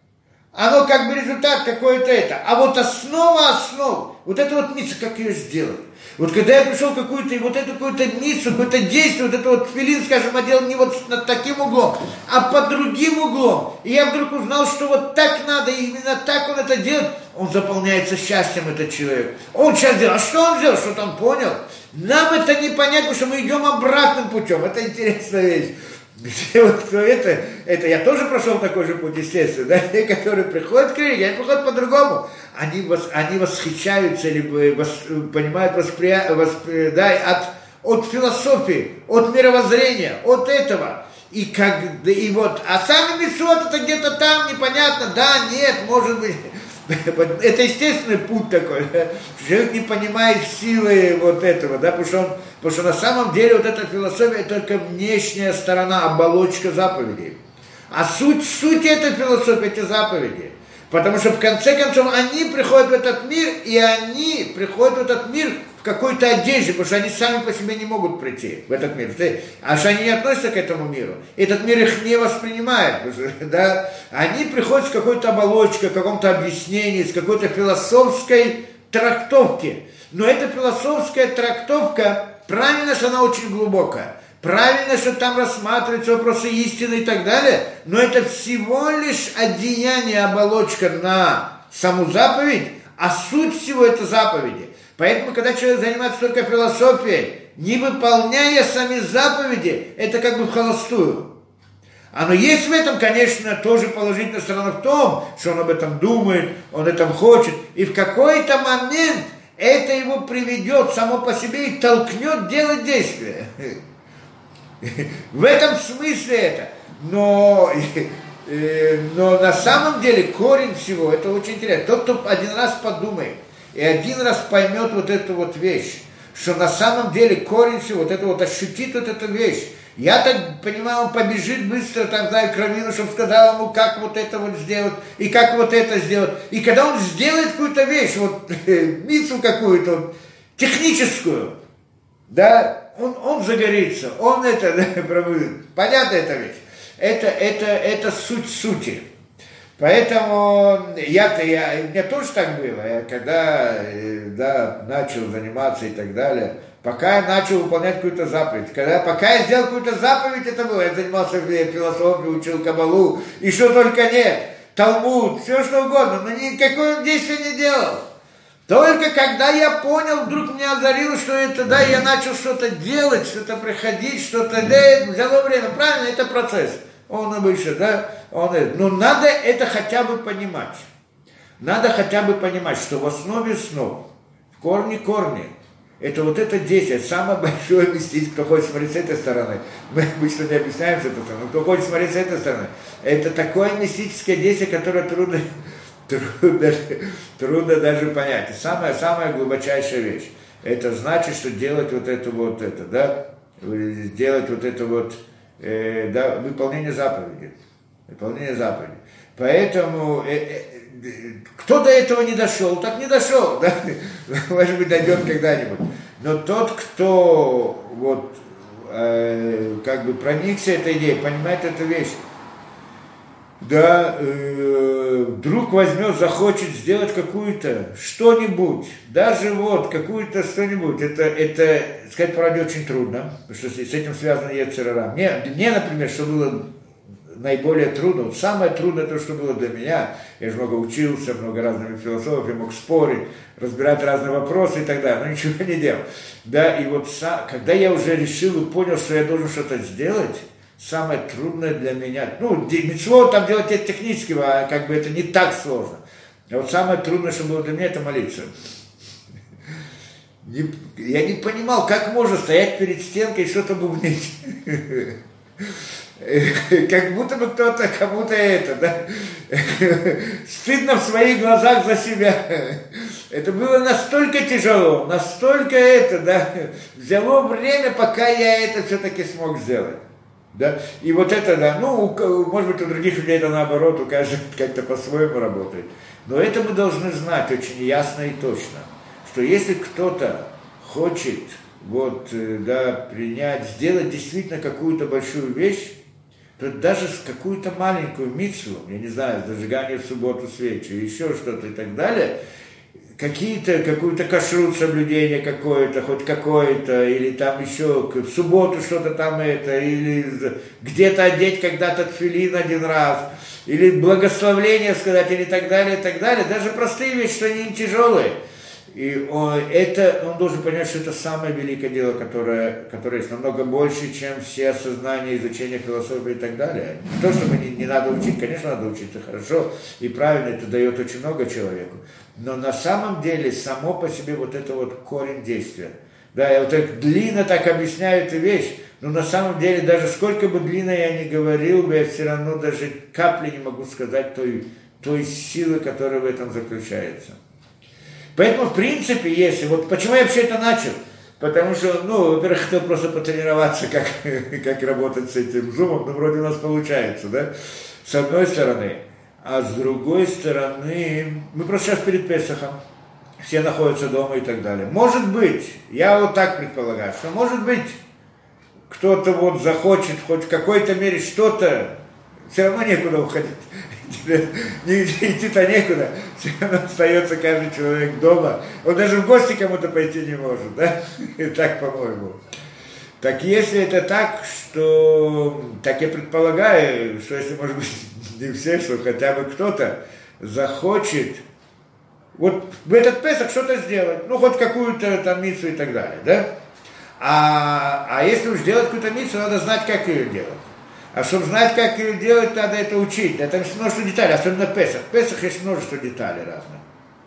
Оно как бы результат какой-то это. А вот основа основ, вот это вот митцва, как ее сделать? Вот когда я пришел какую-то, вот эту какую-то митцву, какое-то действие, вот это вот филин, скажем, я делал не вот над таким углом, а под другим углом. И я вдруг узнал, что вот так надо, и именно так он это делает, он заполняется счастьем, этот человек. Он сейчас делает, а что он сделал, что он понял? Нам это не понятно, потому что мы идем обратным путем, это интересная вещь. Вот это, это я тоже прошел такой же путь, естественно, да, те, которые приходят к религии, они приходят по-другому. Они, вос, они восхищаются, либо вос, понимают воспри, воспри, да, от, от философии, от мировоззрения, от этого. И, как, и вот, а сами митцвот это где-то там, непонятно, да, нет, может быть. Это естественный путь такой, да? Человек не понимает силы вот этого, да, потому что, он, потому что на самом деле вот эта философия только внешняя сторона, оболочка заповедей. А суть, суть этой философии, эти заповеди. Потому что в конце концов они приходят в этот мир, и они приходят в этот мир в какой-то одежде, потому что они сами по себе не могут прийти в этот мир. А что они не относятся к этому миру. Этот мир их не воспринимает. Да? Они приходят с какой-то оболочкой, каком-то объяснении, с какой-то философской трактовки. Но эта философская трактовка, правильно, что она очень глубокая. Правильно, что там рассматриваются вопросы истины и так далее, но это всего лишь одеяние, оболочка на саму заповедь, а суть всего это заповеди. Поэтому, когда человек занимается только философией, не выполняя сами заповеди, это как бы в холостую. Оно есть в этом, конечно, тоже положительная сторона в том, что он об этом думает, он этом хочет, и в какой-то момент это его приведет само по себе и толкнет делать действия. В этом смысле это. Но, э, но на самом деле корень всего, это очень интересно. Тот, кто один раз подумает и один раз поймет вот эту вот вещь, что на самом деле корень всего, вот это вот ощутит вот эту вещь. Я так понимаю, он побежит быстро, там, знаю, к раввину, чтобы сказал ему, как вот это вот сделать, и как вот это сделать. И когда он сделает какую-то вещь, вот митцву какую-то, техническую, да, Он, он загорится, он это, да, понятно эта вещь, это, это, это суть сути. Поэтому я-то, я, у меня тоже так было, я когда да, начал заниматься и так далее, пока я начал выполнять какую-то заповедь, когда, пока я сделал какую-то заповедь, это было, я занимался философией, учил кабалу, и что только нет, Талмуд, все что угодно, но никакого действия не делал. Только когда я понял, вдруг меня озарило, что это, да, я начал что-то делать, что-то приходить, что-то, да, взяло время, правильно, это процесс, он обычно, да, он, но надо это хотя бы понимать, надо хотя бы понимать, что в основе снов, в корне корни, Это вот это действие, самое большое мистическое, кто хочет смотреть с этой стороны. Мы обычно не объясняем с этой стороны, но кто хочет смотреть с этой стороны. Это такое мистическое действие, которое трудно, трудно, трудно даже понять. И самая, самая глубочайшая вещь. Это значит, что делать вот это вот это, да? Делать вот это вот, э, да, выполнение заповедей. Выполнение заповедей. Поэтому э, э, кто до этого не дошел, так не дошел, да? Может быть, дойдет когда-нибудь. Но тот, кто вот, э, как бы проникся этой идеей, понимает эту вещь, да, э, вдруг возьмет, захочет сделать какую-то, что-нибудь, даже вот, какую-то что-нибудь, это, это, сказать правду, очень трудно, потому что с этим связано йецер ара. Мне, мне, например, что было наиболее трудно, вот самое трудное то, что было для меня, я же много учился, много разными философиями, мог спорить, разбирать разные вопросы и так далее, но ничего не делал. Да, и вот когда я уже решил и понял, что я должен что-то сделать, самое трудное для меня, ну, мицвот там делать это технически, а как бы это не так сложно. А вот самое трудное, что было для меня, это молиться. Не, я не понимал, как можно стоять перед стенкой и что-то бубнить. Как будто бы кто-то кому-то это, да, стыдно в своих глазах за себя. Это было настолько тяжело, настолько это, да, взяло время, пока я это все-таки смог сделать. Да? И вот это, да, ну, может быть, у других людей это наоборот, у каждого как-то по-своему работает. Но это мы должны знать очень ясно и точно, что если кто-то хочет вот, да, принять, сделать действительно какую-то большую вещь, то даже с какую-то маленькую мицву, я не знаю, зажигание в субботу свечи, еще что-то и так далее, какие-то, какую-то кашрут, соблюдение какое-то, хоть какое-то, или там еще в субботу что-то там это, или где-то одеть когда-то тфилин один раз, или благословление сказать, или так далее, и так далее, даже простые вещи, что они не тяжелые. И он, это, он должен понять, что это самое великое дело, которое, которое есть намного больше, чем все осознания, изучение философии и так далее. Не то, чтобы не, не надо учить, конечно, надо учить, это хорошо и правильно, это дает очень много человеку. Но на самом деле само по себе вот это вот корень действия. Да, я вот так длинно так объясняю эту вещь, но на самом деле даже сколько бы длинно я ни говорил, я все равно даже капли не могу сказать той, той силы, которая в этом заключается. Поэтому, в принципе, если... Вот почему я вообще это начал? Потому что, ну, во-первых, хотел просто потренироваться, как, как работать с этим зумом, но вроде у нас получается, да? С одной стороны. А с другой стороны, мы просто сейчас перед Песахом, все находятся дома и так далее. Может быть, я вот так предполагаю, что может быть, кто-то вот захочет хоть в какой-то мере что-то, все равно некуда уходить. Идти-то некуда, все равно остается каждый человек дома. Он даже в гости кому-то пойти не может, да? И так, по-моему. Так если это так, что... Так я предполагаю, что если, может быть, не все, что хотя бы кто-то захочет вот в этот Песах что-то сделать, ну, хоть какую-то там мицву и так далее, да? А, а если уж делать какую-то мицву, надо знать, как ее делать. А чтобы знать, как ее делать, надо это учить. Это множество деталей, особенно в Песах. В Песах есть множество деталей разных.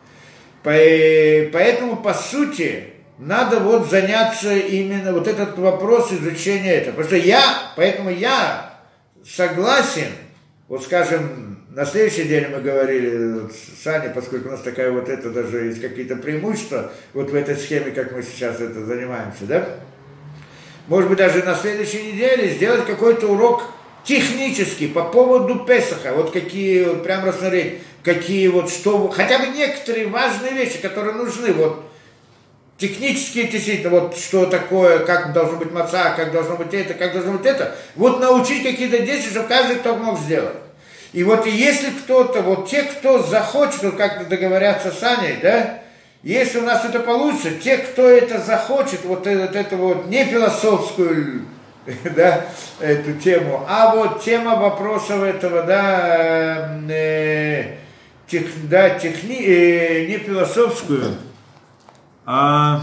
Поэтому, по сути, надо вот заняться именно вот этот вопрос изучения этого. Потому что я, поэтому я согласен, вот скажем, на следующей неделе мы говорили вот, с Аней, поскольку у нас такая вот это даже есть какие-то преимущества, вот в этой схеме, как мы сейчас это занимаемся, да? Может быть, даже на следующей неделе сделать какой-то урок технический по поводу Песаха, вот какие, вот прям рассмотреть, какие вот, что, хотя бы некоторые важные вещи, которые нужны, вот, технические действительно, вот, что такое, как должно быть маца, как должно быть это, как должно быть это, вот научить какие-то действия, чтобы каждый кто мог сделать. И вот и если кто-то, вот те, кто захочет, вот как-то договорятся с Аней, да, если у нас это получится, те, кто это захочет, вот это, это вот не философскую, да, эту тему, а вот тема вопросов этого, да, э, тех, да техни, э, не философскую, а,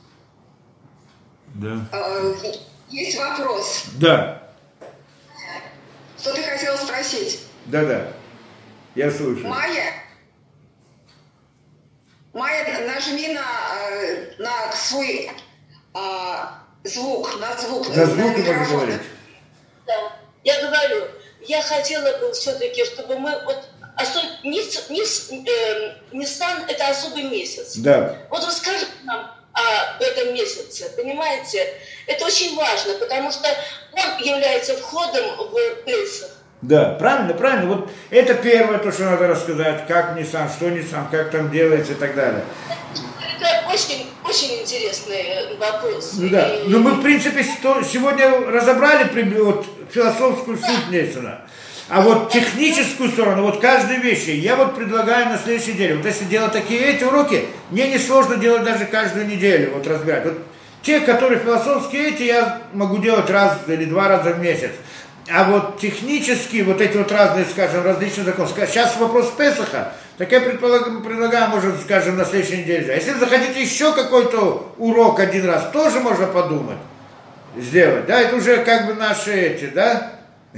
да. Есть вопрос. Да. Что ты хотела спросить? Да-да, я слушаю. Майя? Майя, нажми на, на свой а, звук, на звук. На звук можно говорить. Да, я говорю, я хотела бы все-таки, чтобы мы вот особ... Ниссан э, Ниссан это особый месяц. Да. Вот расскажите нам об этом месяце, понимаете? Это очень важно, потому что он является входом в Песах. Да, правильно, правильно. Вот это первое, то, что надо рассказать, как Ниссан, что Ниссан, как там делается и так далее. Это очень, очень интересный вопрос. Ну да. И... Ну мы, в принципе, сегодня разобрали вот, философскую суть Ниссана. А вот техническую сторону, вот каждой вещи, я вот предлагаю на следующей неделе. Вот если делать такие эти уроки, мне несложно делать даже каждую неделю, вот разбирать. Вот те, которые философские эти, я могу делать раз или два раза в месяц. А вот технически, вот эти вот разные, скажем, различные законы. Сейчас вопрос Песаха, так я предполагаю, предлагаю, может, скажем, на следующей неделе. А если вы захотите еще какой-то урок один раз, тоже можно подумать, сделать. Да, это уже как бы наши эти, да?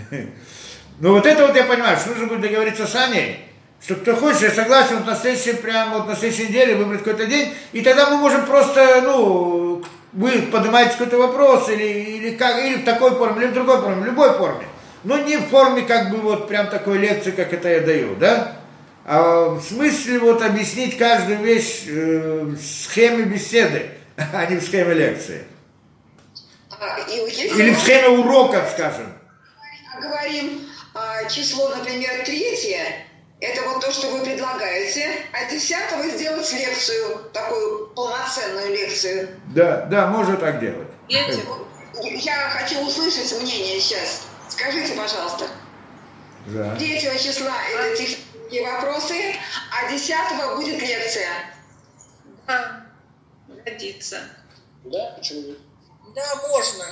Ну вот это вот я понимаю, что нужно будет договориться с Аней, что кто хочет, я согласен, вот на следующей, прямо вот на следующей неделе выбрать какой-то день, и тогда мы можем просто, ну, вы поднимаете какой-то вопрос, или, или, как, или в такой форме, или в другой форме, в любой форме. Но не в форме как бы вот прям такой лекции, как это я даю, да? А в смысле вот объяснить каждую вещь э, в схеме беседы, а не в схеме лекции. А, и, или в схеме уроков, скажем. Говорим а, число, например, третье, это вот то, что вы предлагаете, а десятого сделать лекцию, такую полноценную лекцию. Да, да, можно так делать. Я, я хочу услышать мнение сейчас. Скажите, пожалуйста. Да. Третьего числа это технические вопросы, а десятого будет лекция. Да, годится. Да, почему нет? Да, можно.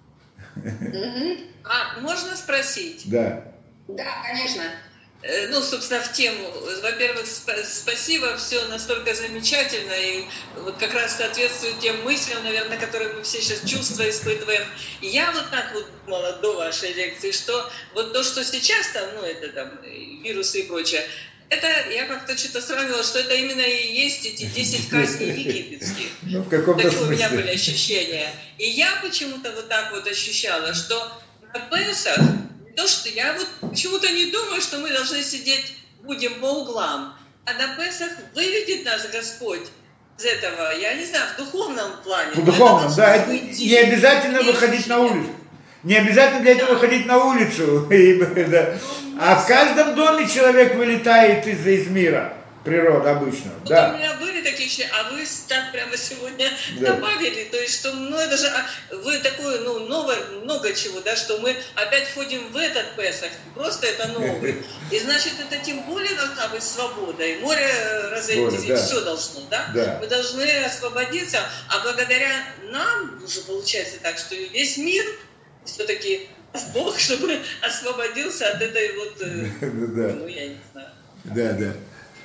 Угу. А можно спросить? Да. Да, конечно. Э, Ну, собственно, в тему. Во-первых, сп- спасибо, все настолько замечательно и вот как раз соответствует тем мыслям, наверное, которые мы все сейчас чувства испытываем. И я вот так вот думала до вашей лекции, что вот то, что сейчас там, ну, это там вирусы и прочее, это я как-то что-то сравнивала, что это именно и есть эти десять казней египетских. Ну, в каком-то Такие у меня смысле. были ощущения. И я почему-то вот так вот ощущала, что на Песах, то, что я вот почему-то не думаю, что мы должны сидеть, будем по углам. А на Песах выведет нас Господь из этого, я не знаю, в духовном плане. В духовном, Это да. Это быть не обязательно выходить на улицу. Не обязательно для этого выходить на улицу. Да. А в каждом доме человек вылетает из, из мира. Природа обычно. Вот Да. у меня были такие ощущения, а вы так прямо сегодня Да. добавили, то есть, что, ну, это же, а, вы такое, ну, новое, много чего, да, что мы опять входим в этот Песах, просто это новый. И значит, это тем более должна быть свобода, и море разойтись, Море, и да. все должно, да? Да. Мы должны освободиться, а благодаря нам уже получается так, что весь мир все-таки Бог, чтобы освободился от этой вот, э, Да. ну, я не знаю. Да, да.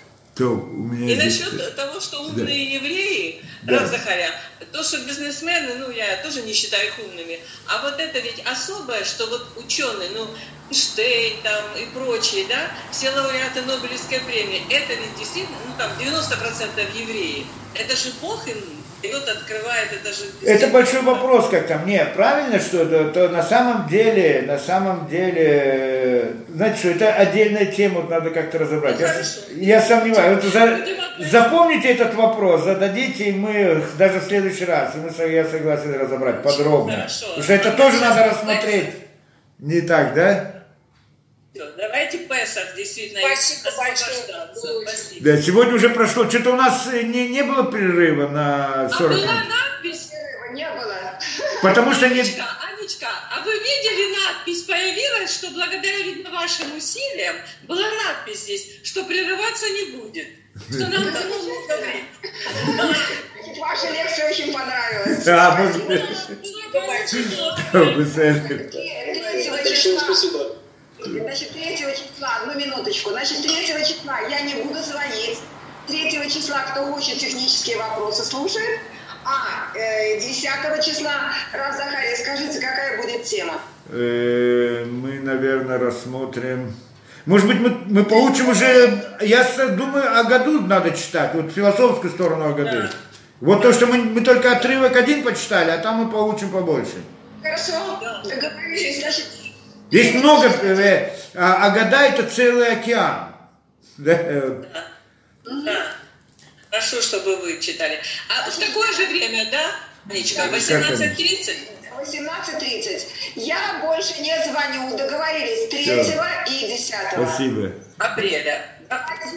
То у меня И здесь- насчет того, что умные евреи, Да. Рав Захаря, то, что бизнесмены, ну, я тоже не считаю их умными, а вот это ведь особое, что вот ученые, ну, Эйнштейн там и прочие, да, все лауреаты Нобелевской премии, это ведь действительно, ну, там, девяносто процентов евреи. Это же Бог им дает, открывает, это же... Это большой вопрос, как там. Нет, правильно, что это, то на самом деле, на самом деле, знаете, что это отдельная тема, вот надо как-то разобрать. Ну, я, хорошо. я сомневаюсь. Вот за- запомните этот вопрос, зададите, и мы даже в следующий раз, и мы, со- я согласен разобрать подробно. Хорошо. Потому что это тоже надо рассмотреть. Не так, да? Всё, давайте Песах действительно Спасибо освобождаться. большое. Спасибо. Да, сегодня уже прошло. Что-то у нас э, не, не было перерыва на А сорок была минут. надпись? Не было. Потому что не... Анечка, Анечка, а вы видели надпись? Появилась, что благодаря, видно, вашим усилиям была надпись здесь, что прерываться не будет. Что нам дано говорить. Ваша лекция очень понравилась. А, может быть. Третьего Большое числа, спасибо. значит, третьего числа, одну минуточку, значит, третьего числа я не буду звонить. Третьего числа, кто хочет технические вопросы, слушает. А э, десятого числа, Рав Захария, скажите, какая будет тема? Э, мы, наверное, рассмотрим... Может быть, мы, мы получим уже... Я с- думаю, о году надо читать, вот философскую сторону о году. Да. Вот то, что мы, мы только отрывок один почитали, а там мы получим побольше. Хорошо, договорились, значит... Есть много, э, а, а года это целый океан. Да. Да. Да. Хорошо, чтобы вы читали. А в такое же время, да, Анечка, восемнадцать тридцать? восемнадцать тридцать. Я больше не звоню, договорились третьего и десятого. Спасибо. Апреля.